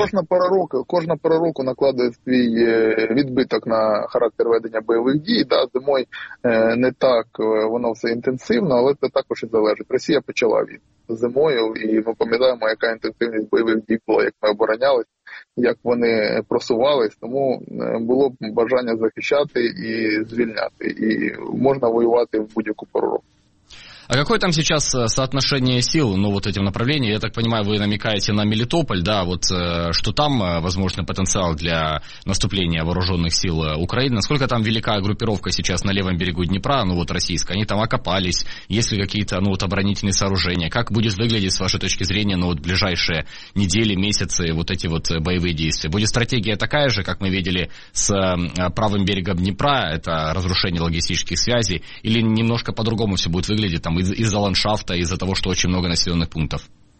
Speaker 18: Кожна пора року накладає свій відбиток на характер ведення бойових дій. Зимою не так воно все інтенсивно, але це також і залежить. Росія почала війну зимою, і ми пам'ятаємо, яка інтенсивність бойових дій була, як ми оборонялись, як вони просувались, тому було б бажання захищати і звільняти, і можна воювати в будь-яку пору року.
Speaker 2: А какое там сейчас соотношение сил, в этом направлении? Я так понимаю, вы намекаете на Мелитополь, да, что там, возможно, потенциал для наступления вооруженных сил Украины. Насколько там велика группировка сейчас на левом берегу Днепра, российская? Они там окопались, есть ли какие-то, оборонительные сооружения? Как будет выглядеть, с вашей точки зрения, ближайшие недели, месяцы эти боевые действия? Будет стратегия такая же, как мы видели с правым берегом Днепра, это разрушение логистических связей, или немножко по-другому все будет выглядеть, из-за ландшафта, из-за того, что очень много населенных пунктов?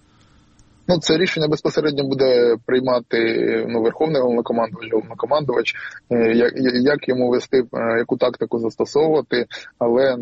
Speaker 18: Це рішення безпосередньо буде приймати Верховний Головнокомандувач, як йому вести, яку тактику застосовувати, але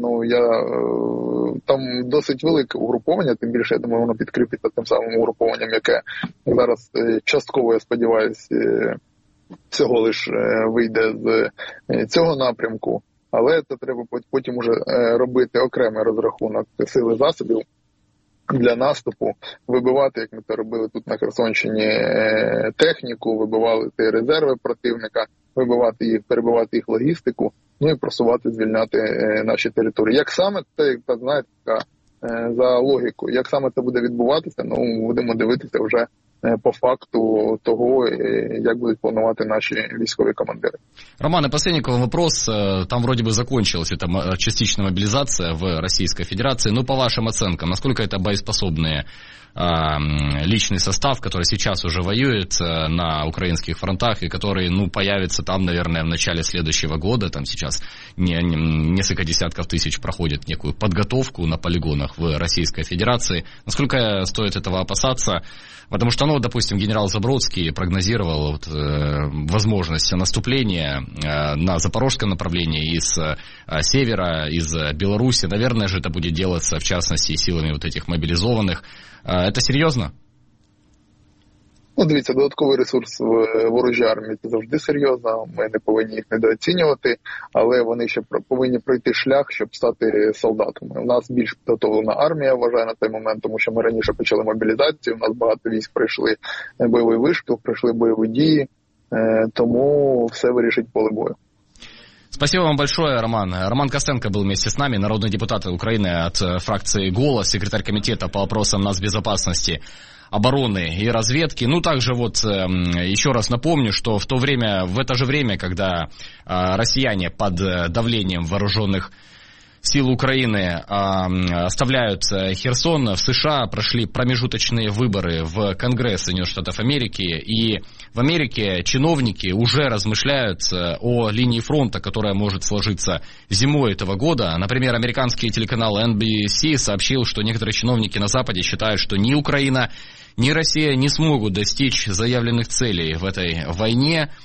Speaker 18: там досить велике угруповання, тим більше, я думаю, воно підкріпиться тим самим угрупованням, яке зараз частково, я сподіваюся, всього лиш вийде з цього напрямку. Але це треба потім уже робити окремий розрахунок сили засобів для наступу, вибивати, як ми це робили тут на Херсонщині, техніку, вибивати резерви противника, вибивати їх, перебивати їх логістику, і просувати, звільняти наші території. Як саме це, знаєте, за логіку, як саме це буде відбуватися, будемо дивитися вже по факту того, як будут планувати наши військовые командиры.
Speaker 2: Роман, и последний вопрос. Там вроде бы закончилась эта частичная мобилизация в Российской Федерации. По вашим оценкам, насколько это боеспособный личный состав, который сейчас уже воюет на украинских фронтах и который, появится там, наверное, в начале следующего года. Там сейчас несколько десятков тысяч проходит некую подготовку на полигонах в Российской Федерации. Насколько стоит этого опасаться? Потому что, допустим, генерал Забродский прогнозировал возможность наступления на запорожском направлении из севера, из Беларуси. Наверное же это будет делаться, в частности, силами этих мобилизованных. Это серйозно?
Speaker 18: Дивіться, додатковий ресурс в ворожій армії – це завжди серйозно, ми не повинні їх недооцінювати, але вони ще повинні пройти шлях, щоб стати солдатами. У нас більш підготовлена армія, вважаю, на той момент, тому що ми раніше почали мобілізацію, у нас багато військ пройшли бойовий вишкіл, пройшли бойові дії, тому все вирішить поле бою.
Speaker 2: Спасибо вам большое, Роман. Роман Костенко был вместе с нами, народный депутат Украины от фракции «Голос», секретарь комитета по вопросам нацбезопасности, обороны и разведки. Также еще раз напомню, что в это же время, когда россияне под давлением вооруженных сил Украины оставляют Херсон, в США прошли промежуточные выборы в Конгресс Соединенных Штатов Америки, и в Америке чиновники уже размышляют о линии фронта, которая может сложиться зимой этого года. Например, американский телеканал NBC сообщил, что некоторые чиновники на Западе считают, что ни Украина, ни Россия не смогут достичь заявленных целей в этой войне.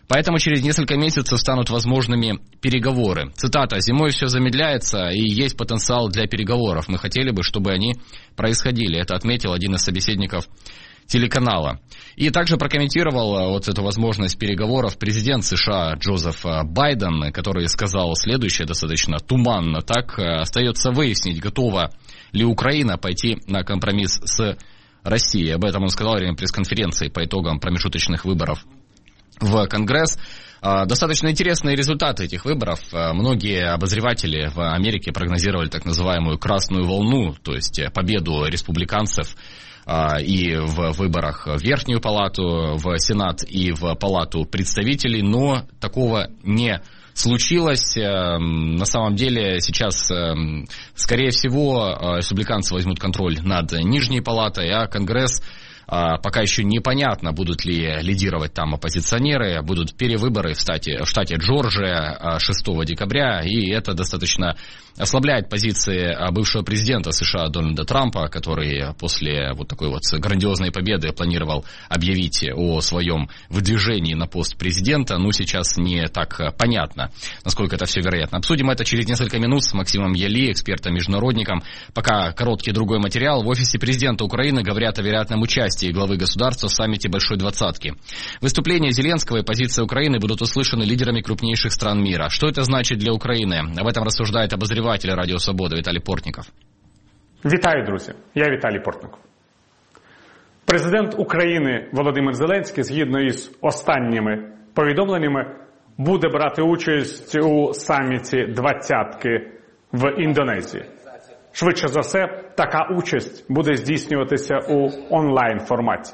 Speaker 2: Поэтому через несколько месяцев станут возможными переговоры. Цитата: «Зимой все замедляется и есть потенциал для переговоров. Мы хотели бы, чтобы они происходили». Это отметил один из собеседников телеканала. И также прокомментировал вот эту возможность переговоров президент США Джозеф Байден, который сказал следующее достаточно туманно. Так, остается выяснить, готова ли Украина пойти на компромисс с Россией. Об этом он сказал во время пресс-конференции по итогам промежуточных выборов в Конгресс. Достаточно интересные результаты этих выборов. Многие обозреватели в Америке прогнозировали так называемую «красную волну», то есть победу республиканцев и в выборах в Верхнюю палату, в Сенат и в Палату представителей, но такого не случилось. На самом деле сейчас, скорее всего, республиканцы возьмут контроль над Нижней палатой, а Конгресс пока еще непонятно, будут ли лидировать там оппозиционеры. Будут перевыборы в штате Джорджия 6 декабря, и это достаточно ослабляет позиции бывшего президента США Дональда Трампа, который после вот такой вот грандиозной победы планировал объявить о своем выдвижении на пост президента. Ну, сейчас не так понятно, насколько это все вероятно. Обсудим это через несколько минут с Максимом Яли, экспертом-международником. Пока короткий другой материал. В офисе президента Украины говорят о вероятном участии главы государства в саммите Большой Двадцатки. Выступления Зеленского и позиция Украины будут услышаны лидерами крупнейших стран мира. Что это значит для Украины? Об этом рассуждает обозреватель Радіо Свобода Віталій Портніков.
Speaker 19: Вітаю, друзі. Я Віталій Портніков. Президент України Володимир Зеленський, згідно із останніми повідомленнями, буде брати участь у саміті «Двадцятки» в Індонезії. Швидше за все, така участь буде здійснюватися у онлайн-форматі.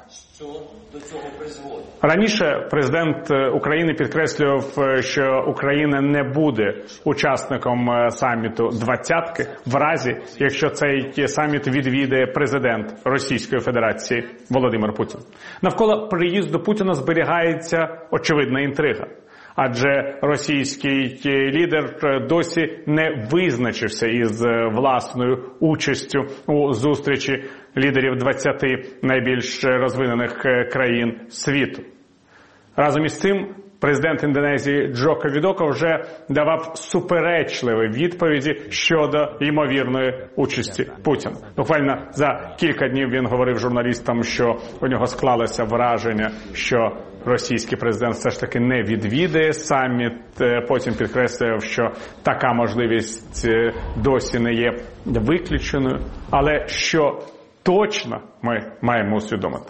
Speaker 19: Раніше президент України підкреслював, що Україна не буде учасником саміту «Двадцятки» в разі, якщо цей саміт відвідає президент Російської Федерації Володимир Путін. Навколо приїзду Путіна зберігається очевидна інтрига. Адже російський лідер досі не визначився із власною участю у зустрічі лідерів 20 найбільш розвинених країн світу. Разом із цим президент Індонезії Джоко Відоко вже давав суперечливі відповіді щодо ймовірної участі Путіна. Буквально за кілька днів він говорив журналістам, що у нього склалося враження, що російський президент все ж таки не відвідає саміт. Потім підкреслював, що така можливість досі не є виключеною. Але що точно ми маємо усвідомити?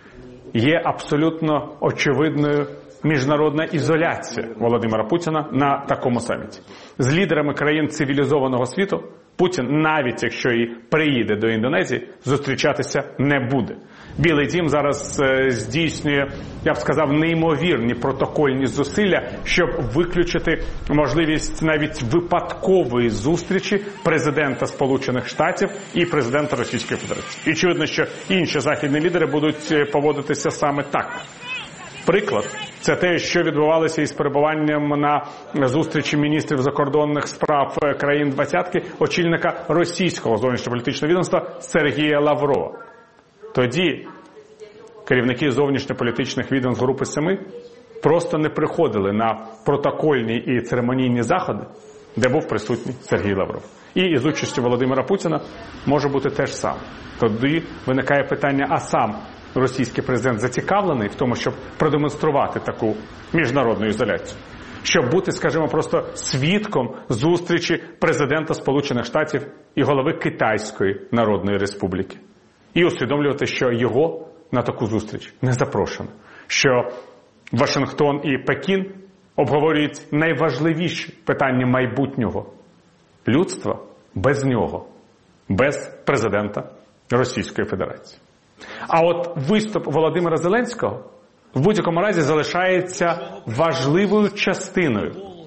Speaker 19: Є абсолютно очевидною міжнародна ізоляція Володимира Путіна на такому саміті. З лідерами країн цивілізованого світу Путін, навіть якщо і приїде до Індонезії, зустрічатися не буде. Білий дім зараз здійснює, я б сказав, неймовірні протокольні зусилля, щоб виключити можливість навіть випадкової зустрічі президента Сполучених Штатів і президента Російської Федерації. І очевидно, що інші західні лідери будуть поводитися саме так. Приклад – це те, що відбувалося із перебуванням на зустрічі міністрів закордонних справ країн «Двадцятки» очільника російського зовнішньополітичного відомства Сергія Лаврова. Тоді керівники зовнішньополітичних відомств Групи Семи просто не приходили на протокольні і церемонійні заходи, де був присутній Сергій Лавров. І із участю Володимира Путіна може бути те ж саме. Тоді виникає питання, а сам російський президент зацікавлений в тому, щоб продемонструвати таку міжнародну ізоляцію? Щоб бути, скажімо, просто свідком зустрічі президента Сполучених Штатів і голови Китайської Народної Республіки. І усвідомлювати, що його на таку зустріч не запрошено. Що Вашингтон і Пекін обговорюють найважливіші питання майбутнього людства без нього, без президента Російської Федерації. А от виступ Володимира Зеленського в будь-якому разі залишається важливою частиною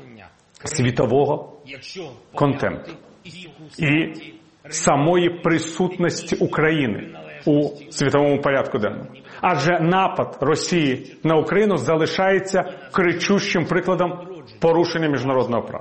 Speaker 19: світового контенту і самої присутності України у світовому порядку денному. Адже напад Росії на Україну залишається кричущим прикладом порушення міжнародного права.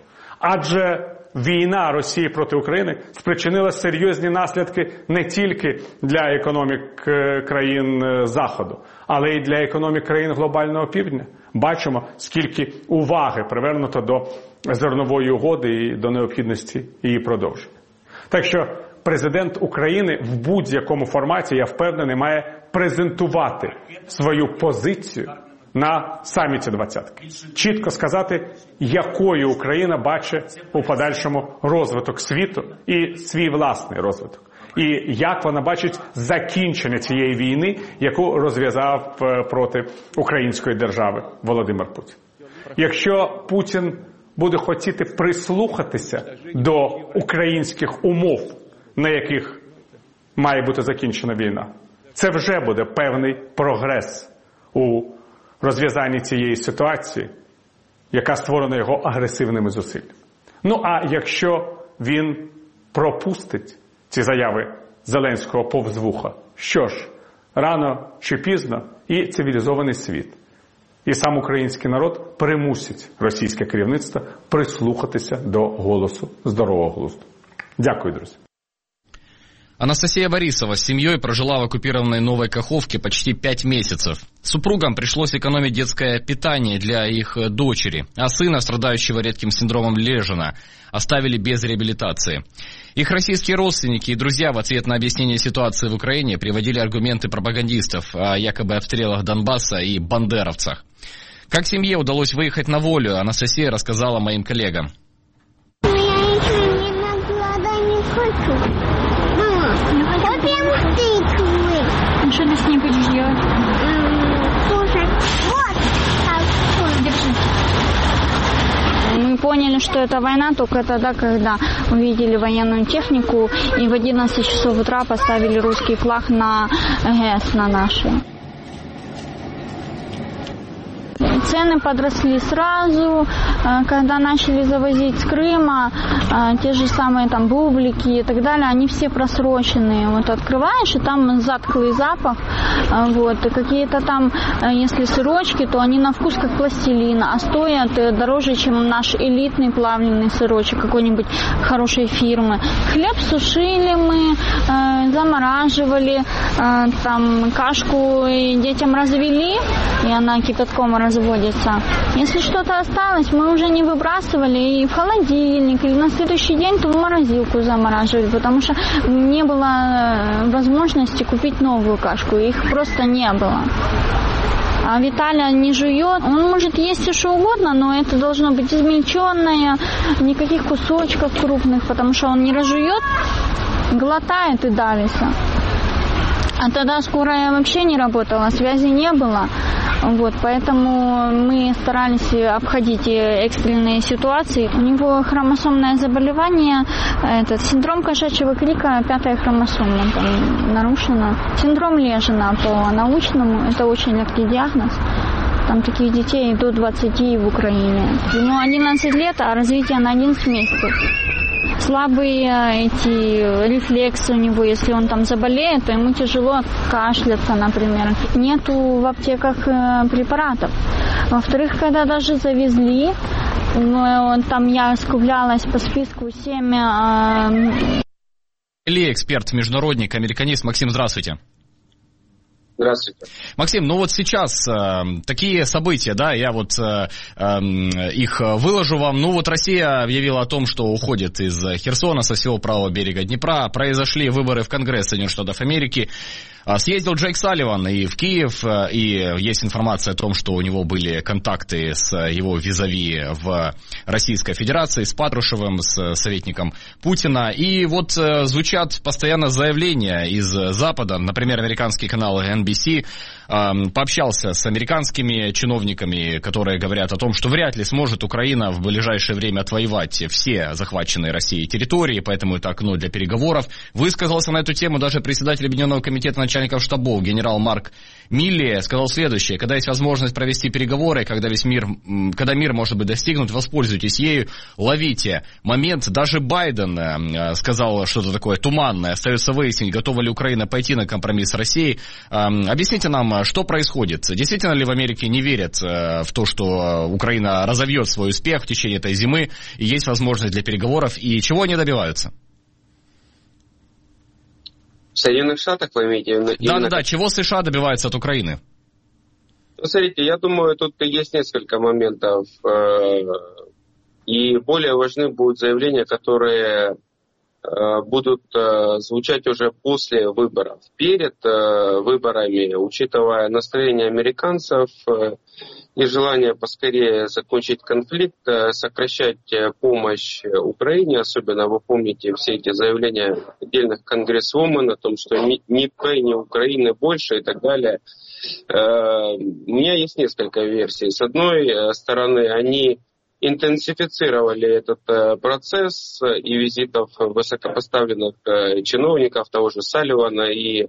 Speaker 19: Адже війна Росії проти України спричинила серйозні наслідки не тільки для економік країн Заходу, але й для економік країн глобального півдня. бачимо, скільки уваги привернуто до зернової угоди і до необхідності її продовження. Так що президент України в будь-якому форматі, я впевнений, має презентувати свою позицію на саміті двадцятки. Чітко сказати, якою Україна бачить у подальшому розвиток світу і свій власний розвиток. І як вона бачить закінчення цієї війни, яку розв'язав проти української держави Володимир Путін. Якщо Путін буде хотіти прислухатися до українських умов, на яких має бути закінчена війна, це вже буде певний прогрес у розв'язанні цієї ситуації, яка створена його агресивними зусиллями. Ну а якщо він пропустить ці заяви Зеленського повз вуха, що ж, рано чи пізно і цивілізований світ, і сам український народ примусить російське керівництво прислухатися до голосу здорового глузду. Дякую, друзі.
Speaker 2: Анастасия Борисова с семьей прожила в оккупированной Новой Каховке почти 5 месяцев. Супругам пришлось экономить детское питание для их дочери, а сына, страдающего редким синдромом Лежина, оставили без реабилитации. Их российские родственники и друзья в ответ на объяснение ситуации в Украине приводили аргументы пропагандистов о якобы обстрелах Донбасса и бандеровцах. Как семье удалось выехать на волю, Анастасия рассказала моим коллегам.
Speaker 20: Что ты с ней будешь делать? Слушай, вот, держи. Мы поняли, что это война только тогда, когда увидели военную технику и в 11 часов утра поставили русский флаг на ГЭС, на нашей. Цены подросли сразу, когда начали завозить с Крыма, те же самые там бублики и так далее, они все просроченные. Вот открываешь, и там затхлый запах, вот, и какие-то там, если сырочки, то они на вкус как пластилин, а стоят дороже, чем наш элитный плавленый сырочек какой-нибудь хорошей фирмы. Хлеб сушили мы, замораживали, там кашку детям развели, и она кипятком разводится. Если что-то осталось, мы уже не выбрасывали и в холодильник, или на следующий день то в морозилку замораживали, потому что не было возможности купить новую кашку, их просто не было. А Виталя не жует, он может есть все что угодно, но это должно быть измельченное, никаких кусочков крупных, потому что он не разжует, глотает и давится. А тогда скорая вообще не работала, связи не было. Вот, поэтому мы старались обходить экстренные ситуации. У него хромосомное заболевание, этот синдром кошачьего крика, 5-я хромосома там нарушена. Синдром Лежина по-научному, это очень редкий диагноз. Там таких детей до 20 в Украине. Ему 11 лет, а развитие на 11 месяцев. Слабые эти рефлексы у него, если он там заболеет, то ему тяжело кашляться, например. Нету в аптеках препаратов. Во-вторых, когда даже завезли, там я скублялась по списку 7...
Speaker 2: Или эксперт-международник, американист. Максим, здравствуйте.
Speaker 21: Здравствуйте.
Speaker 2: Максим, ну вот сейчас такие события, да, я вот их выложу вам. Ну вот Россия объявила о том, что уходит из Херсона, со всего правого берега Днепра. Произошли выборы в Конгресс Соединенных Штатов Америки. Съездил Джейк Салливан и в Киев, и есть информация о том, что у него были контакты с его визави в Российской Федерации, с Патрушевым, с советником Путина. И вот звучат постоянно заявления из Запада. Например, американский канал NBC пообщался с американскими чиновниками, которые говорят о том, что вряд ли сможет Украина в ближайшее время отвоевать все захваченные Россией территории, поэтому это окно для переговоров. Высказался на эту тему даже председатель Объединенного комитета начальников штабов генерал Марк Милли, сказал следующее: когда есть возможность провести переговоры, когда мир может быть достигнут, воспользуйтесь ею, ловите момент. Даже Байден сказал что-то такое туманное, остается выяснить, готова ли Украина пойти на компромисс с Россией. Объясните нам, что происходит? Действительно ли в Америке не верят в то, что Украина разовьет свой успех в течение этой зимы, и есть возможность для переговоров, и чего они добиваются?
Speaker 21: В Соединенных Штатах, вы имеете в виду?
Speaker 2: Да, чего США добиваются от Украины?
Speaker 21: Смотрите, я думаю, тут есть несколько моментов. И более важны будут заявления, которые будут звучать уже после выборов. Перед выборами, учитывая настроение американцев и желание поскорее закончить конфликт, сокращать помощь Украине, особенно вы помните все эти заявления отдельных конгрессвумен о том, что ни ПЭ, ни Украины больше и так далее. У меня есть несколько версий. С одной стороны, они интенсифицировали этот процесс и визитов высокопоставленных чиновников, того же Салливана и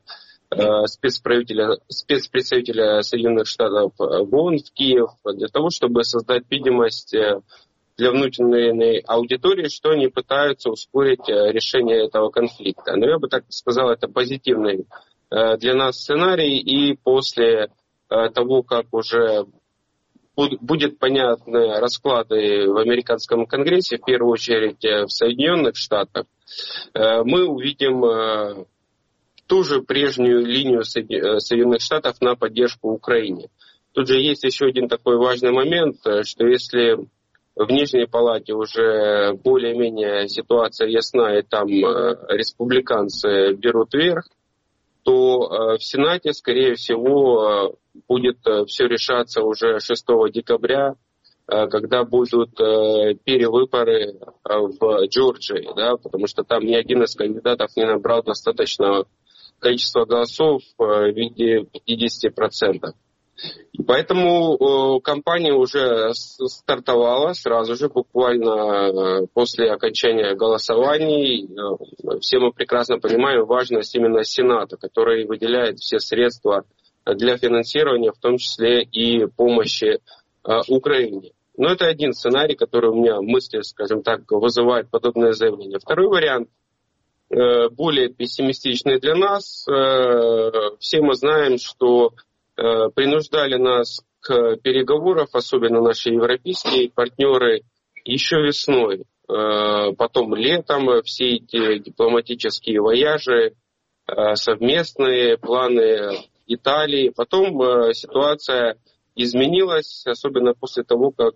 Speaker 21: спецпредставителя Соединенных Штатов в ООН в Киев, для того, чтобы создать видимость для внутренней аудитории, что они пытаются ускорить решение этого конфликта. Но я бы так сказал, это позитивный для нас сценарий, и после того, как уже будет понятны расклады в американском конгрессе, в первую очередь в Соединенных Штатах, мы увидим ту же прежнюю линию Соединенных Штатов на поддержку Украине. Тут же есть еще один такой важный момент, что если в Нижней Палате уже более-менее ситуация ясна, и там республиканцы берут верх, то в Сенате, скорее всего, будет все решаться уже 6 декабря, когда будут перевыборы в Джорджии, да, потому что там ни один из кандидатов не набрал достаточного количества голосов в виде 50%. И поэтому кампания уже стартовала сразу же, буквально после окончания голосований. Все мы прекрасно понимаем важность именно Сената, который выделяет все средства для финансирования, в том числе и помощи Украине. Но это один сценарий, который у меня мысли, скажем так, вызывает подобное заявление. Второй вариант, более пессимистичный для нас. Все мы знаем, что принуждали нас к переговорам, особенно наши европейские партнеры, еще весной. Потом летом все эти дипломатические вояжи, совместные планы Италии. Потом ситуация изменилась, особенно после того, как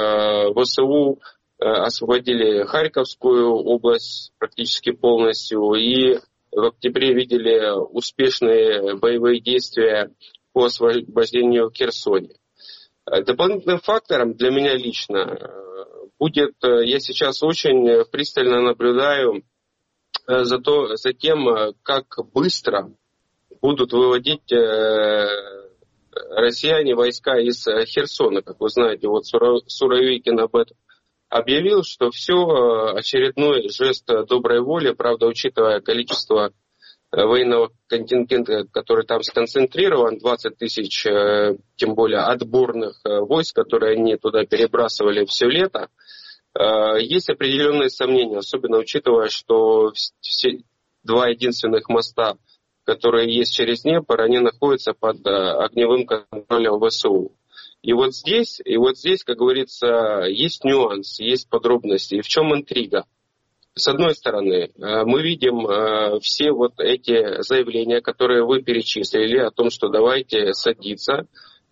Speaker 21: ВСУ освободили Харьковскую область практически полностью, и в октябре видели успешные боевые действия по освобождению в Херсоне. Дополнительным фактором для меня лично будет, я сейчас очень пристально наблюдаю за тем, как быстро будут выводить россияне войска из Херсона. Как вы знаете, вот Суровикин об этом объявил, что все очередной жест доброй воли, правда, учитывая количество военного контингента, который там сконцентрирован, 20 тысяч, тем более отборных войск, которые они туда перебрасывали все лето, есть определенные сомнения, особенно учитывая, что все два единственных моста, которые есть через Днепр, они находятся под огневым контролем ВСУ. И вот здесь, как говорится, есть нюанс, есть подробности. И в чем интрига? С одной стороны, мы видим все вот эти заявления, которые вы перечислили, о том, что давайте садиться.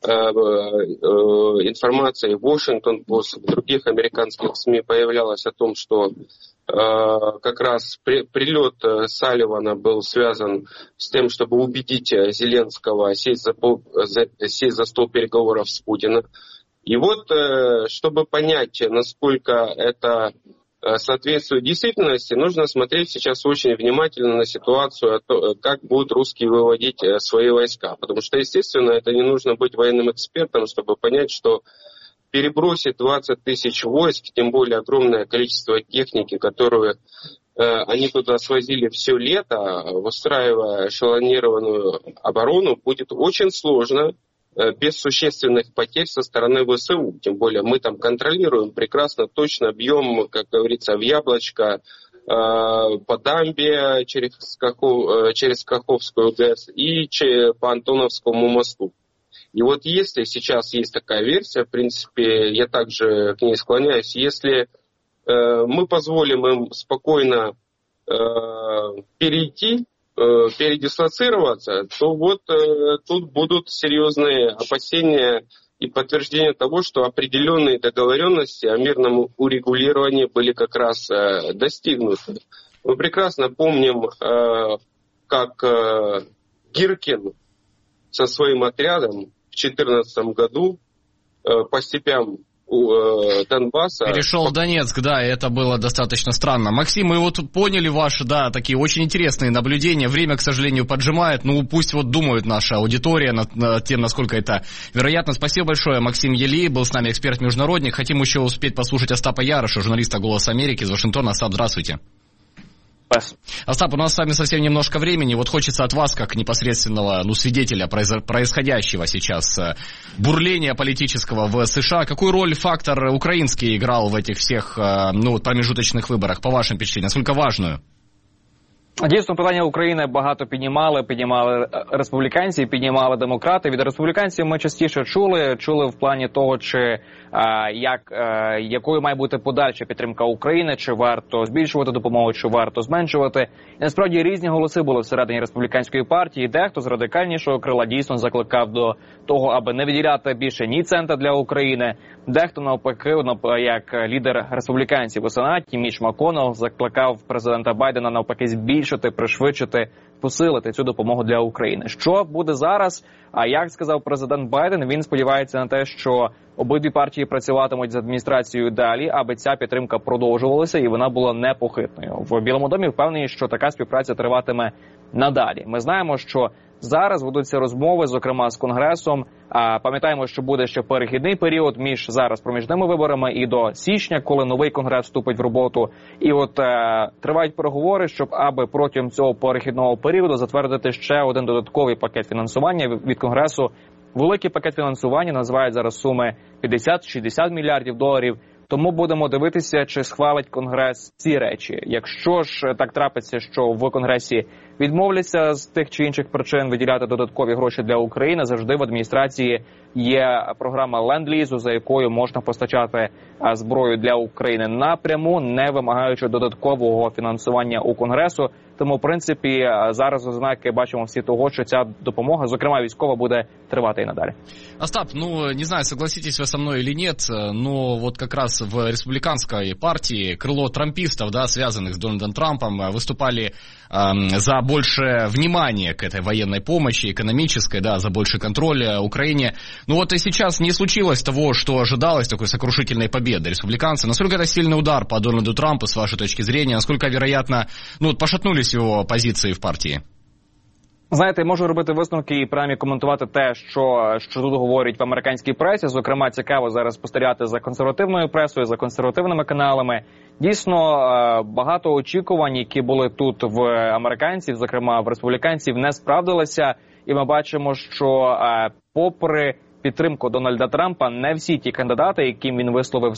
Speaker 21: Информация в Washington Post, в других американских СМИ появлялась о том, что как раз прилет Салливана был связан с тем, чтобы убедить Зеленского сесть за стол переговоров с Путиным. И вот, чтобы понять, насколько это соответствует действительности, нужно смотреть сейчас очень внимательно на ситуацию, как будут русские выводить свои войска. Потому что, естественно, это не нужно быть военным экспертом, чтобы понять, что перебросить 20 тысяч войск, тем более огромное количество техники, которую они туда свозили все лето, выстраивая эшелонированную оборону, будет очень сложно, без существенных потерь со стороны ВСУ. Тем более мы там контролируем прекрасно, точно бьем, как говорится, в яблочко по дамбе через Каховскую ГЭС и по Антоновскому мосту. И вот если сейчас есть такая версия, в принципе, я также к ней склоняюсь, если мы позволим им спокойно перейти передислоцироваться, то вот тут будут серьезные опасения и подтверждение того, что определенные договоренности о мирном урегулировании были как раз достигнуты. Мы прекрасно помним, как Гиркин со своим отрядом в 2014 году по степям Донбасса...
Speaker 2: Перешел в Донецк, да, и это было достаточно странно. Максим, мы вот поняли ваши, да, такие очень интересные наблюдения. Время, к сожалению, поджимает. Ну, пусть вот думают наша аудитория над тем, насколько это вероятно. Спасибо большое. Максим Ели был с нами, эксперт-международник. Хотим еще успеть послушать Остапа Яроша, журналиста «Голос Америки» из Вашингтона. Остап, здравствуйте. Остап, у нас с вами совсем немножко времени. Вот хочется от вас, как непосредственного свидетеля происходящего сейчас бурления политического в США, какую роль фактор украинский играл в этих всех промежуточных виборах, по вашим впечатлениям, насколько важную?
Speaker 1: Дійсно, питання України багато піднімали республіканці, піднімали демократи. Від республіканців ми частіше чули в плані того, чи якою має бути подальша підтримка України, чи варто збільшувати допомогу, чи варто зменшувати. І насправді різні голоси були всередині республіканської партії. Дехто з радикальнішого крила дійсно закликав до того, аби не виділяти більше ні цента для України. Дехто навпаки, як лідер республіканців у Сенаті Міч МакКоннелл закликав президента Байдена навпаки збільшити, пришвидшити, посилити цю допомогу для України. Що буде зараз? А як сказав президент Байден, він сподівається на те, що обидві партії працюватимуть з адміністрацією далі, аби ця підтримка продовжувалася і вона була непохитною. В Білому домі впевнені, що така співпраця триватиме надалі. Ми знаємо, що зараз ведуться розмови, зокрема з Конгресом. Пам'ятаємо, що буде ще перехідний період між зараз проміжними виборами і до січня, коли новий Конгрес вступить в роботу. І от тривають переговори, щоб аби протягом цього перехідного періоду затвердити ще один додатковий пакет фінансування від Конгресу. Великий пакет фінансування називають зараз суми 50-60 мільярдів доларів. Тому будемо дивитися, чи схвалить Конгрес ці речі. Якщо ж так трапиться, що в Конгресі відмовляться з тих чи інших причин виділяти додаткові гроші для України, завжди в адміністрації є програма ленд-лізу, за якою можна постачати зброю для України напряму, не вимагаючи додаткового фінансування у Конгресу. Тому, в принципі, зараз ознаки бачимо всі того, що ця допомога, зокрема військова, буде тривати і надалі.
Speaker 2: Остап, не знаю, согласитесь вы со мной или нет, но вот как раз в республиканской партии крыло трампистов, да, связанных с Дональдом Трампом, выступали за больше внимания к этой военной помощи, экономической, да, за больший контроль Украине. Ну вот и сейчас не случилось того, что ожидалось, такой сокрушительной победы республиканцев. Насколько это сильный удар по Дональду Трампу, с вашей точки зрения? Насколько, вероятно, пошатнулись его позиции в партії?
Speaker 1: Знаєте, можу робити висновки і прямо коментувати те, що тут говорять в американській пресі. Зокрема, цікаво зараз спостерігати за консервативною пресою, за консервативними каналами. Дійсно, багато очікувань, які були тут в американців, зокрема в республіканців, не справдилися. І ми бачимо, що попри підтримку Дональда Трампа, не всі ті кандидати, яким він висловив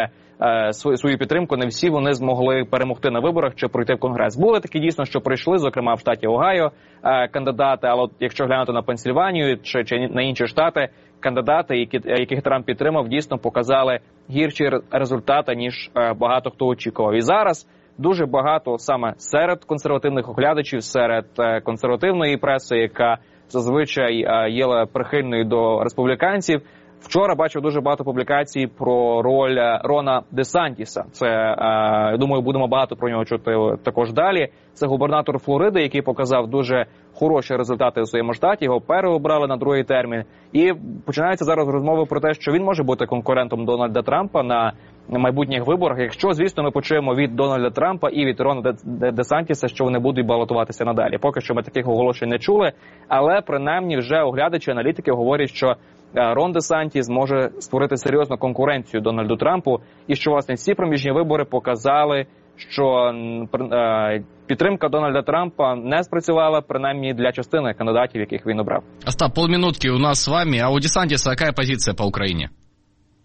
Speaker 1: свою підтримку, не всі вони змогли перемогти на виборах чи пройти в Конгрес. Були такі дійсно, що прийшли, зокрема в штаті Огайо кандидати, але якщо глянути на Пенсільванію чи на інші штати, кандидати, яких Трамп підтримав, дійсно показали гірші результати, ніж багато хто очікував. І зараз дуже багато саме серед консервативних оглядачів, серед консервативної преси, яка зазвичай є прихильною до республіканців. Вчора бачив дуже багато публікацій про роль Рона Десантіса. Це, я думаю, будемо багато про нього чути також далі. Це губернатор Флориди, який показав дуже хороші результати у своєму штаті. Його переобрали на другий термін. І починаються зараз розмови про те, що він може бути конкурентом Дональда Трампа на майбутніх виборах. Якщо, звісно, ми почуємо від Дональда Трампа і від Рона Десантіса, що вони будуть балотуватися надалі. Поки що ми таких оголошень не чули, але принаймні вже оглядачі, аналітики говорять, що Рон Десантіс може створити серйозну конкуренцію Дональду Трампу, і що, власне, ці проміжні вибори показали, що підтримка Дональда Трампа не спрацювала, принаймні, для частини кандидатів, яких він обрав.
Speaker 2: Остап, полминутки у нас с вами. А у Десантиса какая позиция по Украине?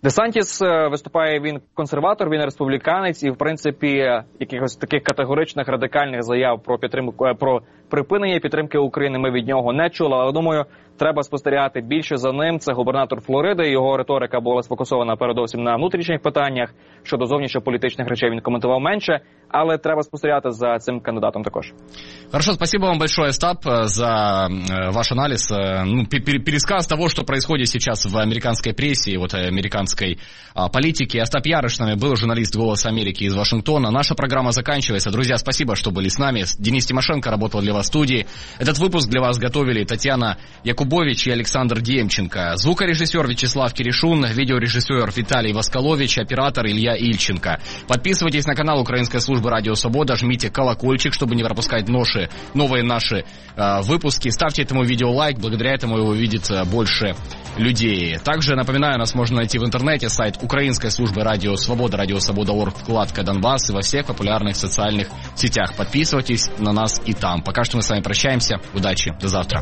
Speaker 1: Десантіс виступає, він консерватор, він республіканець, і в принципі якихось таких категоричних радикальних заяв про підтримку, про припинення підтримки України ми від нього не чули. Але думаю, треба спостерігати більше за ним. Це губернатор Флориди. Його риторика була сфокусована передовсім на внутрішніх питаннях. Щодо зовнішньополітичних речей він коментував менше. Але треба спостерігати за цим кандидатом також.
Speaker 2: Хорошо, спасибо вам большое, Остап, за ваш анализ, пересказ того, что происходит сейчас в американской прессе и вот американской политике. Остап Ярыш с нами был, журналист «Голоса Америки» из Вашингтона. Наша программа заканчивается. Друзья, спасибо, что были с нами. Денис Тимошенко работал для вас в студии. Этот выпуск для вас готовили Татьяна Якубович и Александр Демченко. Звукорежиссер Вячеслав Киришун, видеорежиссер Виталий Восколович, оператор Илья Ильченко. Подписывайтесь на канал Украинской службы «Радио Свобода», жмите колокольчик, чтобы не пропускать новые наши выпуски. Ставьте этому видео лайк, благодаря этому его видит больше людей. Также, напоминаю, нас можно найти в интернете, сайт Украинской службы «Радио Свобода», радиосвобода.орг, вкладка «Донбасс» и во всех популярных социальных сетях. Подписывайтесь на нас и там. Пока что мы с вами прощаемся. Удачи, до завтра.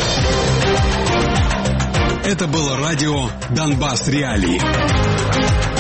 Speaker 3: Это было радио «Донбасс Реалии».